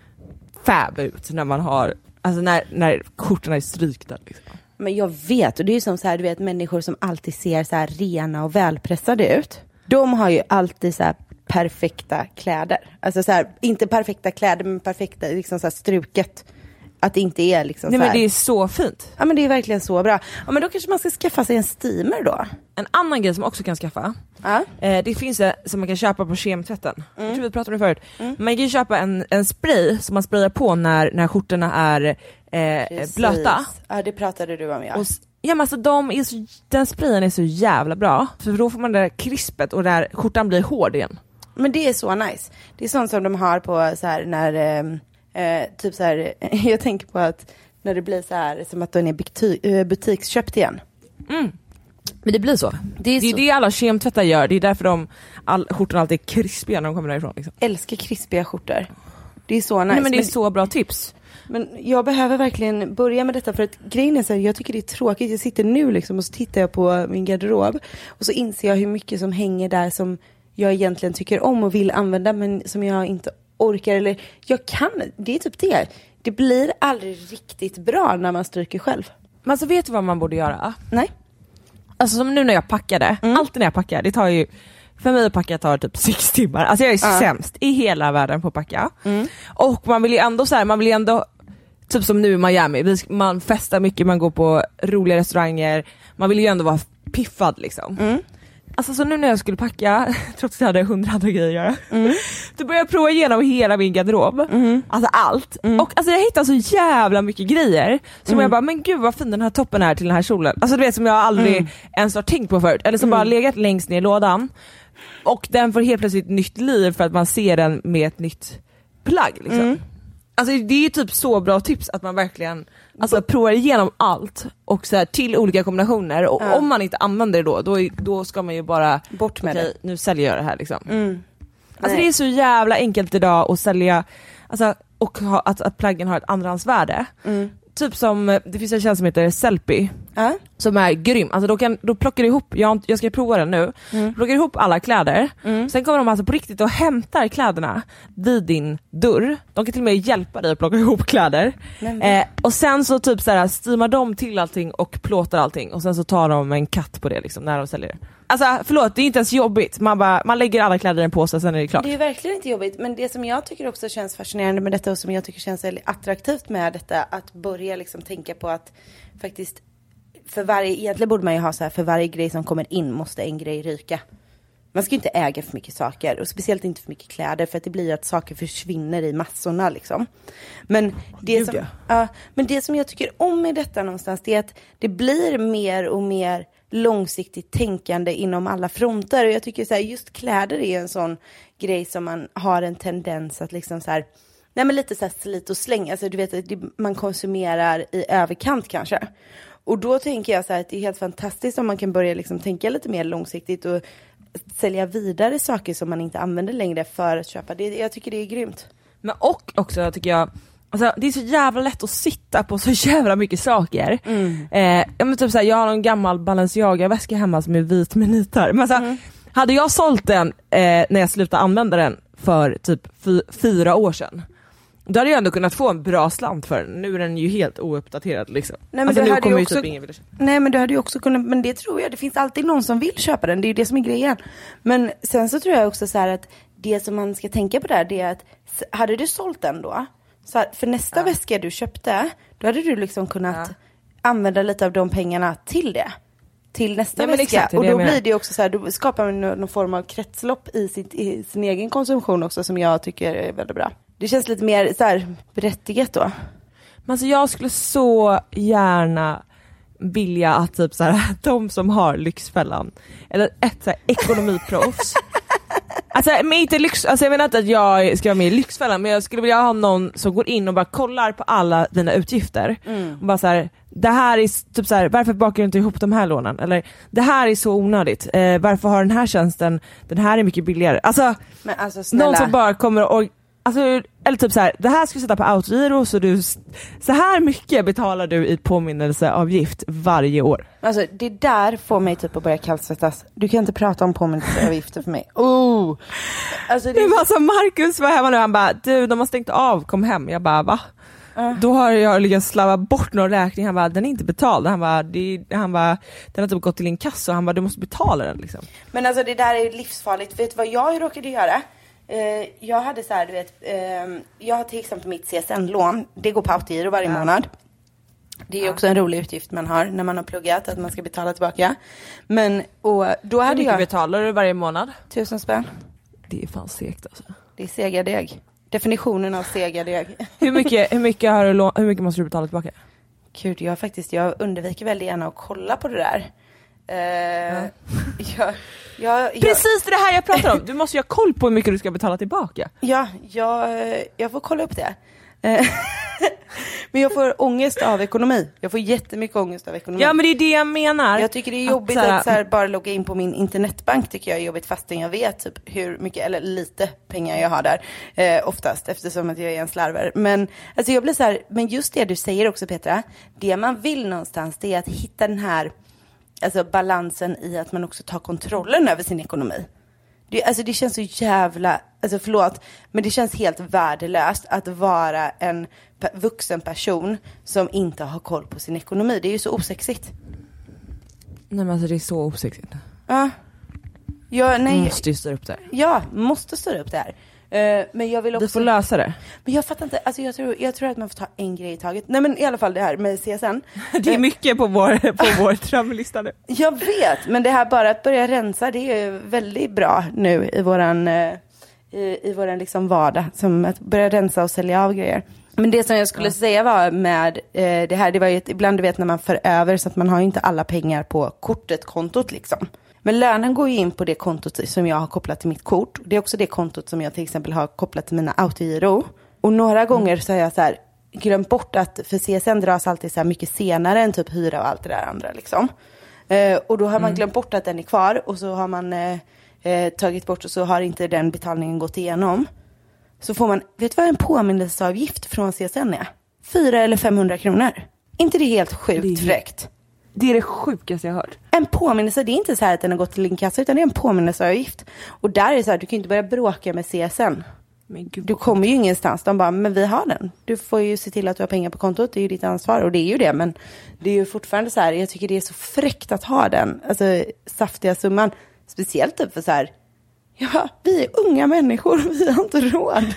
fab ut när man har, alltså när, när skjortorna är strykta liksom. Men jag vet, och det är ju som så här, du vet, människor som alltid ser så här rena och välpressade ut. De har ju alltid så här perfekta kläder. Alltså så här, inte perfekta kläder, men perfekta liksom så här struket. Att det inte är liksom nej, så här. men det är så fint. Ja, men det är verkligen så bra. Ja, men då kanske man ska skaffa sig en steamer då. En annan grej som man också kan skaffa. Ja. Eh, det finns det som man kan köpa på kemtvätten. Mm. Jag tror vi pratade om det förut. Mm. Man kan köpa en, en spray som man sprayar på när, när skjortorna är eh, blöta. Ja, det pratade du om, ja. Och, ja, men alltså de är så, den sprayen är så jävla bra. För då får man det där krispet och där skjortan blir hård igen. Men det är så nice. Det är sånt som de har på så här när... Eh, Eh, typ så här, jag tänker på att när det blir så här som att den är butik, butiksköpt igen. Mm. Men det blir så. Det är, det, är så. det alla kemtvättar gör. Det är därför de all, skjortorna alltid är krispiga när de kommer därifrån. Liksom. Älskar krispiga skjortor. Det är så nice. Nej, men det är men, så bra tips. Men jag behöver verkligen börja med detta för att grejen är så här, jag tycker det är tråkigt. Jag sitter nu liksom och så tittar jag på min garderob och så inser jag hur mycket som hänger där som jag egentligen tycker om och vill använda men som jag inte orkar eller jag kan, det är typ det. Det blir aldrig riktigt bra när man stryker själv. Men alltså vet du vad man borde göra? Nej. Alltså som nu när jag packade, mm. alltid när jag packar, det tar ju, för mig att packa tar typ sex timmar. Alltså jag är uh. sämst i hela världen på att packa. Mm. Och man vill ju ändå så här, man vill ju ändå, typ som nu i Miami, man festar mycket, man går på roliga restauranger, man vill ju ändå vara piffad liksom. Mm. Alltså så nu när jag skulle packa, trots att jag hade hundra andra grejer att göra, mm. då började jag prova igenom hela min garderob. Mm. Alltså allt. Mm. Och alltså jag hittade så jävla mycket grejer som mm. jag bara, men gud vad fin den här toppen är till den här kjolen. Alltså du vet som jag aldrig mm. ens har tänkt på förut. Eller som mm. bara legat längst ner i lådan. Och den får helt plötsligt ett nytt liv för att man ser den med ett nytt plagg liksom. Mm. Alltså det är ju typ så bra tips att man verkligen alltså, provar igenom allt och så här, till olika kombinationer och ja. Om man inte använder det då, då, då ska man ju bara bort med okay, det. Nu säljer jag det här liksom. Mm. Alltså det är så jävla enkelt idag att sälja alltså, och ha, att, att plaggen har ett andrahandsvärde. Mm. Typ som, det finns en tjänst som heter Sellpy uh. som är grym. Alltså då, kan, då plockar du ihop, jag, jag ska prova den nu, mm. plockar ihop alla kläder. Mm. Sen kommer de alltså på riktigt och hämtar kläderna vid din dörr. De kan till och med hjälpa dig att plocka ihop kläder. Eh, och sen så typ så här, steamar de till allting och plåtar allting. Och sen så tar de en katt på det liksom, när de säljer det. Alltså förlåt, det är inte ens jobbigt. Man, bara, man lägger alla kläder i en påse, sen är det klart. Det är verkligen inte jobbigt. Men det som jag tycker också känns fascinerande med detta och som jag tycker känns väldigt attraktivt med detta, att börja liksom tänka på att faktiskt för varje, egentligen borde man ju ha så här, för varje grej som kommer in måste en grej ryka. Man ska ju inte äga för mycket saker och speciellt inte för mycket kläder för att det blir att saker försvinner i massorna liksom. Men det, som, ja, men det som jag tycker om med detta någonstans det är att det blir mer och mer långsiktigt tänkande inom alla fronter och jag tycker så här, just kläder är en sån grej som man har en tendens att liksom så här, nej men lite så här slit och släng, alltså du vet att man konsumerar i överkant kanske. Och då tänker jag så här att det är helt fantastiskt om man kan börja liksom tänka lite mer långsiktigt och sälja vidare saker som man inte använder längre för att köpa. Det, jag tycker det är grymt. Men och också tycker jag, alltså, det är så jävla lätt att sitta på så jävla mycket saker. Mm. Eh, jag, men typ så här, jag har en gammal Balenciaga-väska hemma som är vit med nitar. Men så här, mm. hade jag sålt den eh, när jag slutade använda den för typ fy, fyra år sedan, då hade jag ändå kunnat få en bra slant för den. Nu är den ju helt ouppdaterad liksom. Nej, men alltså, nu hade ju ju också, typ ingen vilja. Nej men du hade ju också kunnat, men det tror jag, det finns alltid någon som vill köpa den, det är ju det som är grejen. Men sen så tror jag också så här att det som man ska tänka på där, det är att hade du sålt den då, så här, för nästa ja. väska du köpte, då hade du liksom kunnat ja. använda lite av de pengarna till det. Till nästa ja, väska. Exakt, och då blir det också så här, då skapar man någon form av kretslopp i, sitt, i sin egen konsumtion också som jag tycker är väldigt bra. Det känns lite mer så här berättigat då. Men alltså jag skulle så gärna vilja att typ så här, de som har Lyxfällan eller ett så här ekonomiproffs. Alltså, men inte lyx, alltså jag menar inte att jag ska vara med i Lyxfällan, men jag skulle vilja ha någon som går in och bara kollar på alla dina utgifter. Mm. Och bara så här, det här är typ så här, varför bakar du inte ihop de här lånen? Eller det här är så onödigt. Eh, varför har den här tjänsten, den här är mycket billigare. Alltså, men alltså snälla. Någon som bara kommer och alltså, eller typ så här, det här ska vi sätta på autogiro så du så här mycket betalar du i påminnelseavgift varje år. Alltså det där får mig typ att börja kallsvettas. Du kan inte prata om påminnelseavgifter för mig. Oh. Alltså det är alltså Marcus var hemma nu, han bara du de har stängt av, kom hem. Jag bara va? Uh. Då har jag lyckats slarva bort någon räkning. Han bara den är inte betald. Han bara det, han bara den har typ gått till en kassa och han bara du måste betala den liksom. Men alltså det där är ju livsfarligt. Vet du vad jag råkade göra? Uh, jag hade så här, du vet, uh, jag har till exempel mitt C S N-lån. Det går på autogiro varje ja. månad. Det är ju ja. också en rolig utgift man har när man har pluggat, att man ska betala tillbaka. Men, och då hade Hur mycket jag... betalar du varje månad? Tusen spänn. Det är fan segt alltså. Det är segadeg. Definitionen av segadeg. hur, mycket, hur, mycket har du lån, hur mycket måste du betala tillbaka? Gud, jag faktiskt, jag undviker väldigt gärna att kolla på det där. Uh, ja. jag, jag, jag, Precis det här jag pratar om. Du måste ju ha koll på hur mycket du ska betala tillbaka. Ja, jag, jag får kolla upp det. Men jag får ångest av ekonomi. Jag får jättemycket ångest av ekonomi. Ja, men det är det jag menar. Jag tycker det är jobbigt att, att så här, bara logga in på min internetbank tycker jag är jobbigt, fastän jag vet typ hur mycket eller lite pengar jag har där eh, oftast, eftersom att jag är en slarver. Men alltså jag blir så här, men just det du säger också Petra, det man vill någonstans det är att hitta den här alltså balansen i att man också tar kontrollen över sin ekonomi. Det, alltså det känns så jävla, alltså förlåt, men det känns helt värdelöst att vara en pe- vuxen person som inte har koll på sin ekonomi. Det är ju så osexigt. Nej men alltså det är så osexigt. Ja. Ja, nej. Måste ju stå upp där. Ja, måste stå upp där. Uh, men jag vill också... Du får lösa det. Men jag fattar inte, alltså jag tror, jag tror att man får ta en grej i taget. Nej men i alla fall det här med C S N. Det är mycket på vår, på vår drömlista nu. Jag vet, men det här bara att börja rensa, det är ju väldigt bra nu i våran, uh, i, i våran liksom vardag. Som att börja rensa och sälja av grejer. Men det som jag skulle ja. säga var med uh, det här, det var ju ett, ibland du vet när man för över så att man har ju inte alla pengar på kortet, kontot liksom. Men lönen går ju in på det kontot som jag har kopplat till mitt kort. Det är också det kontot som jag till exempel har kopplat till mina autogiro. Och några gånger så har jag så här glömt bort att för C S N dras alltid så här mycket senare än typ hyra och allt det där andra liksom. Eh, och då har man glömt bort att den är kvar och så har man eh, eh, tagit bort och så har inte den betalningen gått igenom. Så får man, vet du vad en påminnelseavgift från C S N är? Fyra eller femhundra kronor. Inte det helt sjukt fräckt? Det är det sjukaste jag har hört. En påminnelse, det är inte så här att den har gått till en kassa utan det är en påminnelseavgift. Och där är det så här, du kan inte börja bråka med C S N. Men Gud, du kommer ju ingenstans. De bara, men vi har den. Du får ju se till att du har pengar på kontot, det är ju ditt ansvar. Och det är ju det, men det är ju fortfarande så här, jag tycker det är så fräckt att ha den. Alltså saftiga summan. Speciellt typ för så här, ja, vi är unga människor, vi har inte råd.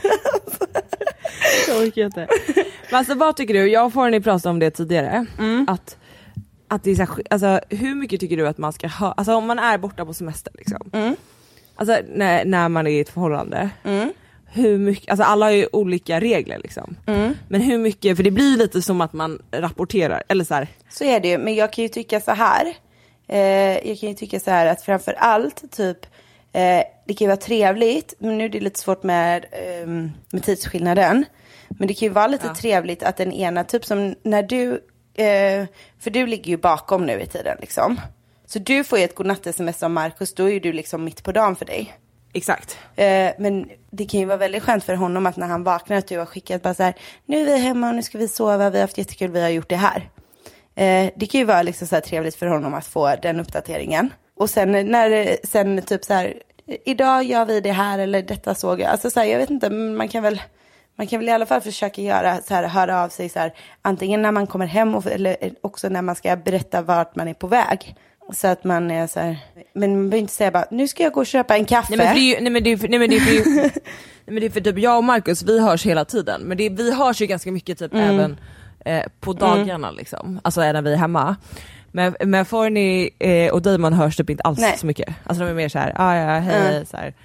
Jag orkar inte. Men alltså vad tycker du? Jag får ni prata om det tidigare. Mm. Att Att det är så här, alltså, hur mycket tycker du att man ska ha, alltså om man är borta på semester liksom, mm. alltså när, när man är i ett förhållande, mm. hur mycket, alltså alla har ju olika regler liksom, mm. men hur mycket, för det blir lite som att man rapporterar, eller så här. Så är det ju, men jag kan ju tycka så här, eh, jag kan ju tycka så här att framför allt typ, eh, det kan ju vara trevligt, men nu är det lite svårt med, eh, med tidsskillnaden, men det kan ju vara lite ja. trevligt att den ena, typ som när du Eh, för du ligger ju bakom nu i tiden liksom. Så du får ju ett godnatt-sms av Marcus, då är ju du liksom mitt på dagen för dig. Exakt. Eh, men det kan ju vara väldigt skönt för honom att när han vaknar att du har skickat bara så här, nu är vi hemma och nu ska vi sova, vi har haft jättekul, vi har gjort det här. Eh, det kan ju vara liksom så här trevligt för honom att få den uppdateringen. Och sen när sen typ så här, idag gör vi det här eller detta såg jag. Alltså så här, jag vet inte, man kan väl Man kan väl i alla fall försöka göra så här, höra av sig så här, antingen när man kommer hem och, eller också när man ska berätta vart man är på väg. Så att man är så här, men man behöver inte säga bara, nu ska jag gå och köpa en kaffe. Nej men det är ju, nej men det är för, nej men det är för, nej men det är för typ jag och Marcus, vi hörs hela tiden. Men det, vi hörs ju ganska mycket typ mm. även eh, på dagarna mm. liksom. Alltså när vi är hemma. Men, men Forni eh, och Damon hörs typ inte alls nej. så mycket. Alltså de är mer så här, ah, ja, hej, mm. så här.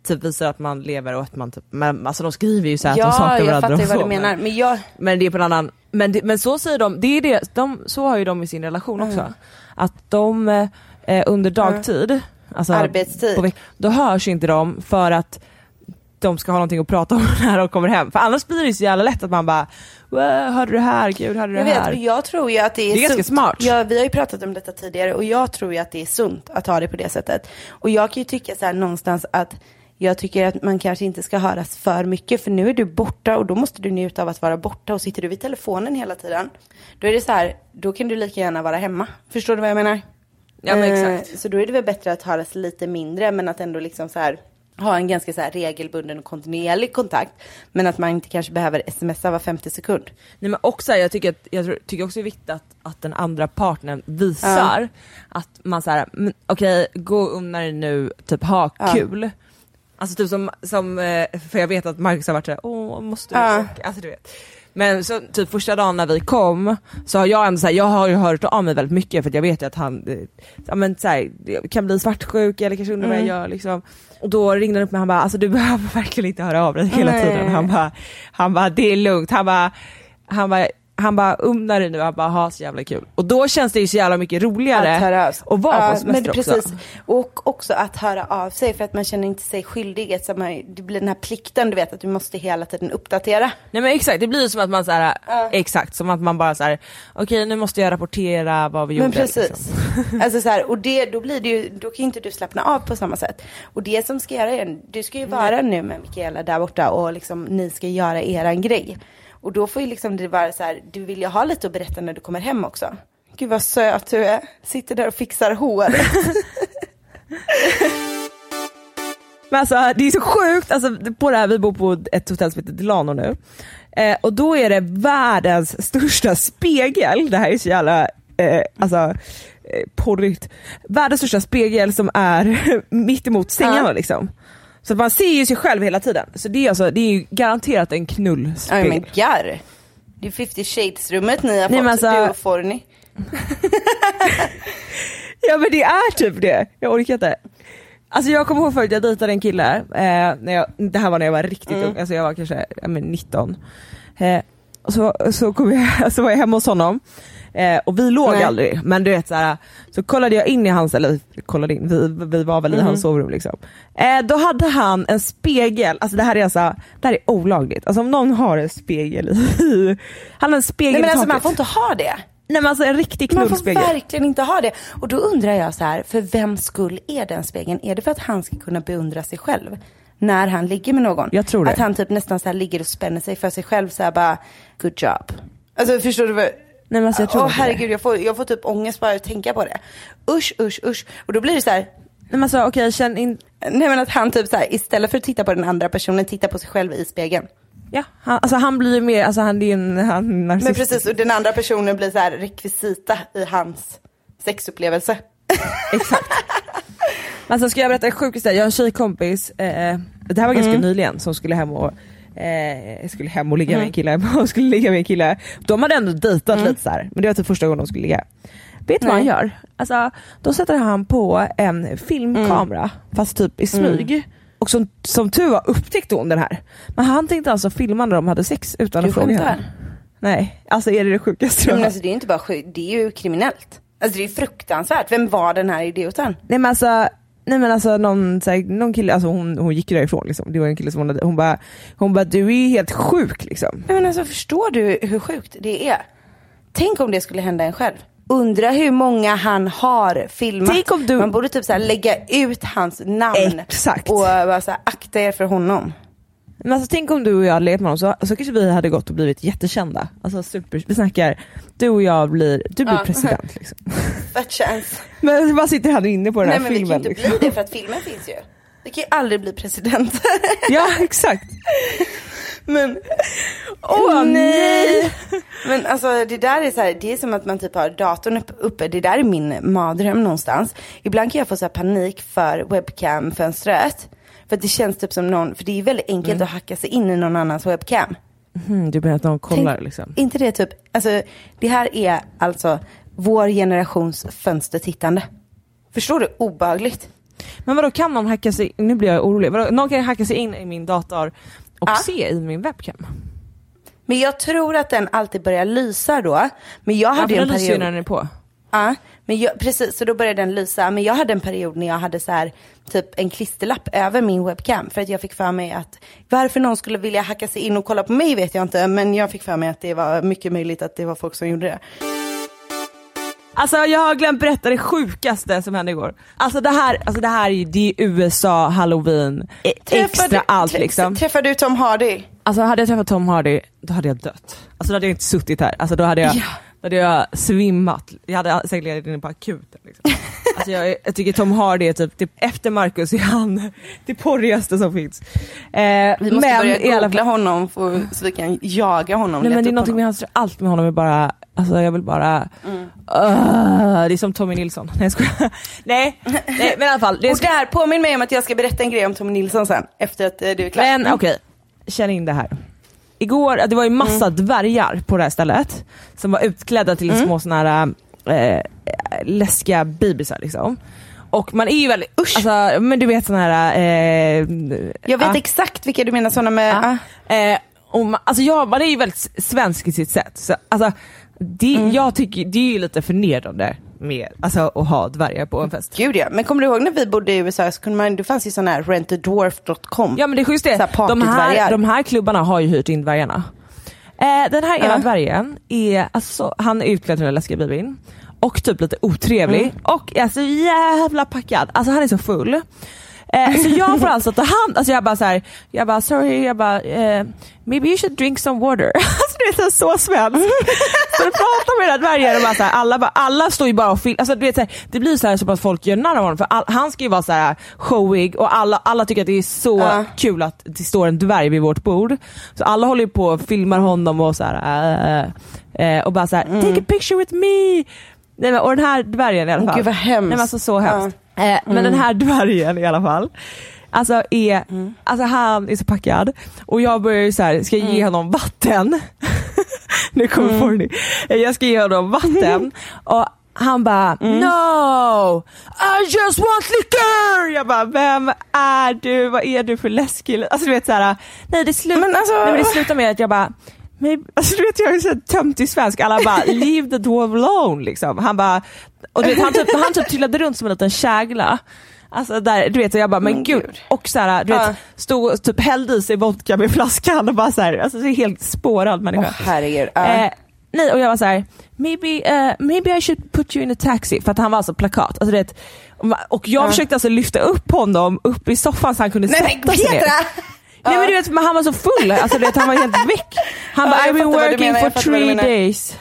typ visar att man lever och att man typ, men alltså de skriver ju så här ja, att de saknar varandra. Ja, jag fattar och vad du menar. Men, jag... men det är på en annan, men, det, men så säger de, det är det, de, så har ju de i sin relation också. Mm. Att de eh, under dagtid, mm. alltså arbetstid, på veck- då hörs inte de för att de ska ha någonting att prata om när de kommer hem. För annars blir det så jävla lätt att man bara, hörde du här, gud, hörde du jag här. Vet, jag tror ju att det är, det är ganska smart. Ja, vi har ju pratat om detta tidigare och jag tror ju att det är sunt att ha det på det sättet. Och jag kan ju tycka så här någonstans att jag tycker att man kanske inte ska höras för mycket, för nu är du borta och då måste du njuta av att vara borta, och sitter du vid telefonen hela tiden, då är det så här, då kan du lika gärna vara hemma. Förstår du vad jag menar? Ja, men exakt. Eh, så då är det väl bättre att höras lite mindre, men att ändå liksom så här ha en ganska så här regelbunden och kontinuerlig kontakt, men att man inte kanske behöver smsa var femtio sekund. Nej, men också jag tycker att jag tror, tycker också det är viktigt att, att den andra partnern visar ja. att man så här, okej, okay, gå undan dig nu, typ ha ja. kul. Alltså typ som, som för jag vet att Marcus har varit så här, åh, måste du ja. åka? Alltså du vet. Men så typ första dagen när vi kom så har jag ändå så här, jag har ju hört av mig väldigt mycket för att jag vet ju att han ja, men, så här, kan bli svartsjuk eller kanske undrar mm. vad jag gör liksom. Och då ringde han upp mig och han bara, alltså du behöver verkligen inte höra av dig hela Nej. tiden. Han bara, han bara, det är lugnt. Han bara, han bara, han bara umnar dig nu, han bara, ha så jävla kul. Och då känns det ju så jävla mycket roligare att höra av sig. Och vara på semester ja, precis. också. Och också att höra av sig, för att man känner inte sig skyldig. Att man, det blir den här plikten, du vet, att du måste hela tiden uppdatera. Nej men exakt, det blir som att man så här, uh. exakt, som att man bara så här, okej okay, nu måste jag rapportera vad vi gjorde. Men precis. Liksom. Alltså så här, och det, då blir det ju, då kan inte du slappna av på samma sätt. Och det som ska göra är, du ska ju vara mm. nu med Mikaela där borta och liksom ni ska göra eran grej. Och då får ju liksom det vara så här, du vill ju ha lite att berätta när du kommer hem också. Gud vad söt du är. Sitter där och fixar hår. Men alltså det är så sjukt, alltså på det här, vi bor på ett hotell som heter Delano nu. Eh, och då är det världens största spegel. Det här är så jävla eh, alltså eh, porrigt. Världens största spegel som är mitt emot sängarna ja. liksom. Så man ser ju sig själv hela tiden. Så det är, alltså, det är ju garanterat en knullspegel. Oh men gar. Det är fifty shades-rummet ni har Nej, fått. alltså... Du och Forni. Ja men det är typ det. Jag orkar inte. Alltså jag kommer ihåg förut, jag dejtade en kille. Eh, när jag, det här var när jag var riktigt mm. ung. Alltså jag var kanske ja, men nitton. Eh, och så, så, kom jag, så var jag hemma hos honom. Eh, och vi låg Nej. aldrig, men du vet såhär, så kollade jag in i hans, eller kollade in, vi, vi var väl i mm. hans sovrum liksom. Eh, då hade han en spegel, alltså det här är alltså, det här är olagligt. Alltså om någon har en spegel i, han har en spegel. Nej men i alltså taket. Man får inte ha det. Nej men alltså en riktig knullspegel. Man får verkligen inte ha det. Och då undrar jag så här, för vem skull är den spegeln? Är det för att han ska kunna beundra sig själv när han ligger med någon? Jag tror det. Att han typ nästan så här ligger och spänner sig för sig själv så här bara, good job. Alltså förstår du vad? Nej men alltså jag tror Åh herregud, jag får, jag får typ ångest bara att tänka på det. Usch, usch, usch. Och då blir det så här. Nej men alltså okej, okay, känn in. Nej men att han typ så här, istället för att titta på den andra personen, tittar på sig själv i spegeln. Ja, han, alltså han blir mer, alltså han är en han narcissist. Men precis, och den andra personen blir så här rekvisita i hans sexupplevelse. Exakt. Alltså ska jag berätta det sjukaste, jag har en tjejkompis, eh, det här var ganska mm. nyligen, som skulle hem och eh, skulle hem och ligga mm. med en kille och skulle ligga med en kille. De hade ändå dejtat mm. lite så här, men det var typ första gången de skulle ligga. Vet du vad han gör? Alltså, då sätter han på en filmkamera, mm. fast typ i smyg. Mm. Och som, som tur var upptäckte hon den här. Men han tänkte alltså filma när de hade sex utan att fråga henne. Nej, alltså är det det sjukaste? Men alltså det är inte bara sjukt, det är ju kriminellt. Alltså det är fruktansvärt. Vem var den här idioten? Nej men alltså, nej men alltså någon, så här, någon kille, alltså hon, hon gick därifrån liksom. Det var en kille som hon hade, hon bara, hon bara, du är ju helt sjuk liksom. Nej men alltså förstår du hur sjukt det är? Tänk om det skulle hända en själv. Undra hur många han har filmat. Tänk om du... Man borde typ så här lägga ut hans namn. Exakt. Och bara så här, akta er för honom. Men alltså tänk om du och jag levt med honom, så, så kanske vi hade gått och blivit jättekända. Alltså super, vi snackar, du och jag blir, du blir ja. president liksom. Fett chans. Men vad sitter han inne på den Nej, här men filmen? Nej men det kan liksom. inte bli det, för att filmen finns ju. Det kan ju aldrig bli president. Ja exakt. Men åh oh, nej. Men alltså det där är så här, det är som att man typ har datorn uppe. Det där är min mardröm någonstans. Ibland kan jag få så här panik för webcam-fönstret. För att det känns typ som någon, för det är väldigt enkelt mm. att hacka sig in i någon annans webcam. Mm, du menar att någon kollar Tänk, liksom. Inte det typ, alltså det här är alltså vår generations fönstertittande. Förstår du? Obehagligt. Men vadå, kan någon hacka sig, nu blir jag orolig, vadå, någon kan hacka sig in i min dator och ja. se i min webcam? Men jag tror att den alltid börjar lysa då. Men jag hade ja, en period när den är på. Ja, men jag, precis, så då började den lysa. Men jag hade en period när jag hade så här, typ en klisterlapp över min webcam. För att jag fick för mig att varför någon skulle vilja hacka sig in och kolla på mig vet jag inte. Men jag fick för mig att det var mycket möjligt att det var folk som gjorde det. Alltså jag har glömt berätta det sjukaste som hände igår. Alltså det här, alltså det här är, det är U S A, Halloween, träffade, extra allt liksom. Träffade du Tom Hardy? Alltså hade jag träffat Tom Hardy, då hade jag dött. Alltså då hade jag inte suttit här. Alltså då hade jag, ja. då hade jag svimmat. Jag hade säkert legat inne på akuten liksom. Alltså jag, jag tycker Tom Hardy är typ, typ efter Marcus är han det porrigaste som finns. Eh, vi måste men börja googla honom för, så vi kan jaga honom. Nej men det är någonting med hans, allt med honom är bara, alltså jag vill bara mm. uh, det är som Tommy Nilsson. Nej jag skojar. nej, nej men i alla fall det och sk- där påminn mig om att jag ska berätta en grej om Tommy Nilsson sen efter att du är klar. Men okej, okay. Känn in det här. Igår, det var ju massa mm. dvärgar på det här stället som var utklädda till mm. små såna här äh, läskiga bebisar liksom. Och man är ju väldigt, usch, alltså, men du vet såna här äh, jag vet äh, exakt vilka du menar såna med äh, äh, och man, alltså jag, man är ju väldigt svensk i sitt sätt så, alltså, det, mm. jag tycker det är ju lite förnedrande med alltså, att ha dvärgar på en fest. Gud ja, men kommer du ihåg när vi bodde i U S A så kunde man, det fanns ju sån här rent a dwarf dot com. Ja men det är just det, de här, de här klubbarna har ju hyrt in dvärgarna. Eh, den här ena uh. dvärgen är, alltså, han är utklädd till den läskiga bibeln och typ lite otrevlig mm. och är så jävla packad, alltså han är så full. Eh, så jag får alltså ta hand, alltså jag bara så här, jag bara sorry, jag bara eh, maybe you should drink some water. Alltså det är så, så svenskt. Så jag pratar med den dvärgen och bara så här, alla, bara, alla står ju bara och film, alltså du vet så här, det blir så här så att folk gör narr av honom för all, han ska ju vara så här showig och alla, alla tycker att det är så uh. kul att det står en dvärg vid vårt bord. Så alla håller ju på och filmar honom och så här äh, äh, och bara så här mm. take a picture with me. Nej, men, och den här dvärgen i alla fall. Gud vad hemskt. Nej, men alltså så hemskt. Uh. Eh, men mm. den här dvärgen i alla fall. Alltså är mm. alltså han är så packad och jag börjar ju så här, ska ge honom vatten. Nu kommer mm. Forny. Jag ska ge honom vatten och han bara mm. no, I just want liquor. Jag bara, vem är du? Vad är du för läskig? Alltså du vet så här, nej det slutar men alltså... nej, men det slutar med att jag bara maybe, alltså du vet jag är så tömtig svensk. Alla bara leave the dwarf alone liksom. Han bara och du vet, han typ han typ trillade runt som en liten kägla. Alltså där, du vet, och jag bara, men mm, gud. gud. Och så här, du uh. vet, stod och typ hällde i sig vodka med flaskan och bara så här, alltså det är helt spårad människa. Oh, herregud. Uh. Eh, nej, och jag var så här, maybe, uh, maybe I should put you in a taxi. För att han var alltså plakat. Alltså, det, och jag uh. försökte alltså lyfta upp honom upp i soffan så han kunde nej, sätta sig ner. Nej men du vet, men han var så full. Alltså du vet, han var helt väck. Han bara, I've been working for three days.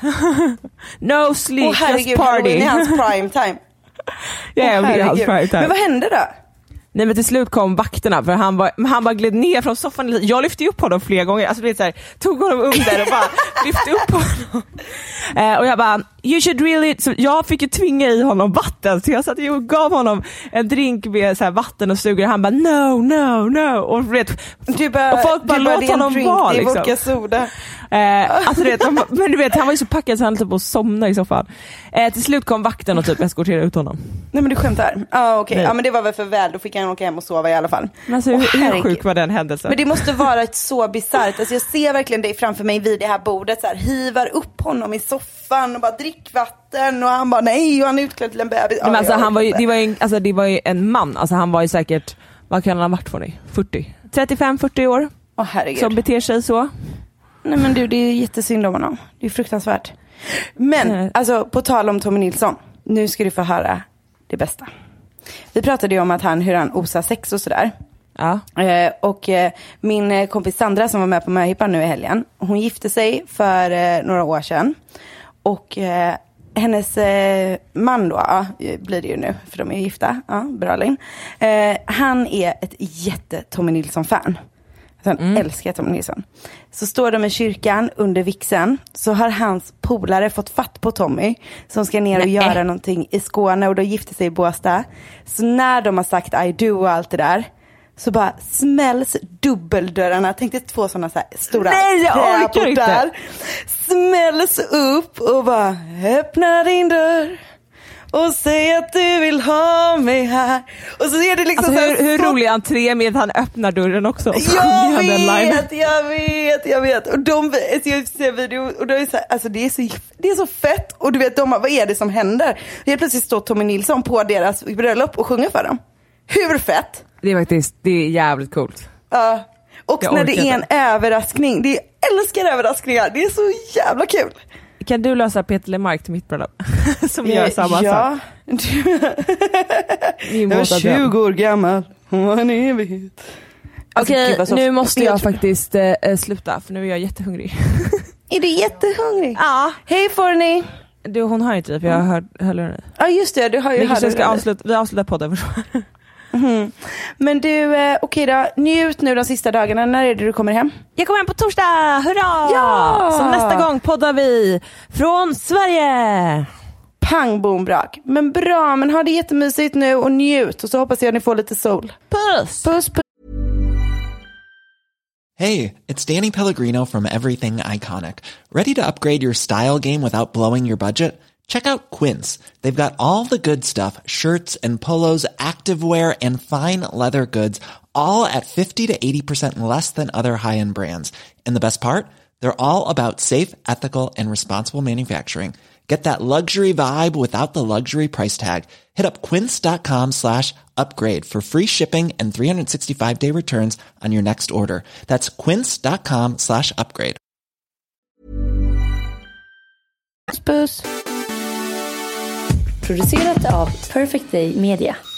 No sleep, oh, herregud, just party. Det är hans prime time. Ja, oh, det är hans prime time. Men vad hände då? Nej men till slut kom vakterna för han var, han bara gled ner från soffan. Jag lyfte upp honom flera gånger. Alltså du vet så här, tog honom under och bara lyfte upp honom. Eh, och jag bara, you should really... Så jag fick ju tvinga i honom vatten. Så jag satt och gav honom en drink med så här vatten och sugrör. Han bara, no, no, no. Och, vet, du bara, och folk bara, du låt honom drink, vara. Det är liksom. vodka soda. Eh, alltså, du vet, han, men du vet, han var ju så packad så han typ på att somna i soffan. Eh, till slut kom vakten och typ eskorterade ut honom. Nej men du skämtar. Ah, okej. Okay. Ja men det var väl för väl. Då fick han åka hem och sova i alla fall. Men alltså, hur, hur sjuk var den händelsen? Men det måste vara ett så bizarrt. Alltså, jag ser verkligen dig framför mig vid det här bordet. Så här, hivar upp honom i soffan och bara drick vatten. Och han bara nej och han är utklädd till en bebis. Ah, men alltså, han var ju, det, var ju, alltså, det var ju en man. Alltså, han var ju säkert, vad kan han ha varit för dig? fyrtio trettiofem fyrtio år. Åh oh, herregud. Som beter sig så. Nej men du, det är jättesynd om honom. Det är fruktansvärt. Men, mm. alltså på tal om Tommy Nilsson. Nu ska du få höra det bästa. Vi pratade ju om att han, hur han osar sex och sådär. Ja. Eh, och eh, min kompis Sandra som var med på Möhippan nu i helgen. Hon gifte sig för eh, några år sedan. Och eh, hennes eh, man då, ja, blir det ju nu. För de är gifta, ja, bra Lin. Eh, han är ett jätte Tommy Nilsson-fan. Han mm. älskar Tommy Nilsson. Så står de i kyrkan under vixen. Så har hans polare fått fatt på Tommy. Som ska ner och Nej. göra någonting i Skåne. Och då gifter sig i Båstad. Så när de har sagt I do och allt det där. Så bara smälls dubbeldörrarna. Tänkte två sådana så här stora träportar. Smälls upp och bara öppna din dörr. och säg att du vill ha mig här. Och så är det liksom alltså, så hur, hur rolig entré med att han öppnar dörren också. Och jag vet, jag vet, jag vet. Och de, jag ser video och det är så här, alltså det är så, det är så fett. Och du vet, de, vad är det som händer? Helt plötsligt står Tommy Nilsson på deras bröllop och sjunger för dem. Hur fett? Det är faktiskt, det är jävligt coolt. Ja. Uh, och jag när det är en inte. överraskning. Det är, jag älskar överraskningar. Det är så jävla kul. Kan du lösa Peter Lemark till mitt bröllop? Som gör samma ja. sak. Jag var tjugo år gammal. Hon var en evighet. Okej, okay, nu måste jag faktiskt äh, sluta. För nu är jag jättehungrig. Är du jättehungrig? Ja. Hej Forni. Du, hon har ju inte det, för jag hör, hörde det. Ja just det, du har ju hört det. Ska avsluta, vi avslutar podden. Mm. Men du, eh, okej då, njut nu de sista dagarna. När är det du kommer hem? Jag kommer hem på torsdag, hurra! Ja! Så nästa gång poddar vi från Sverige. Pang, boom, brak. Men bra, men ha det jättemysigt nu och njut. Och så hoppas jag att ni får lite sol. Puss! Puss, puss. Hey, it's Danny Pellegrino from Everything Iconic. Ready to upgrade your style game without blowing your budget? Check out Quince. They've got all the good stuff, shirts and polos, activewear, and fine leather goods, all at fifty to eighty percent less than other high-end brands. And the best part? They're all about safe, ethical, and responsible manufacturing. Get that luxury vibe without the luxury price tag. Hit up quince.com slash upgrade for free shipping and three sixty-five day returns on your next order. That's quince.com slash upgrade. Puss. Producerat av Perfect Day Media.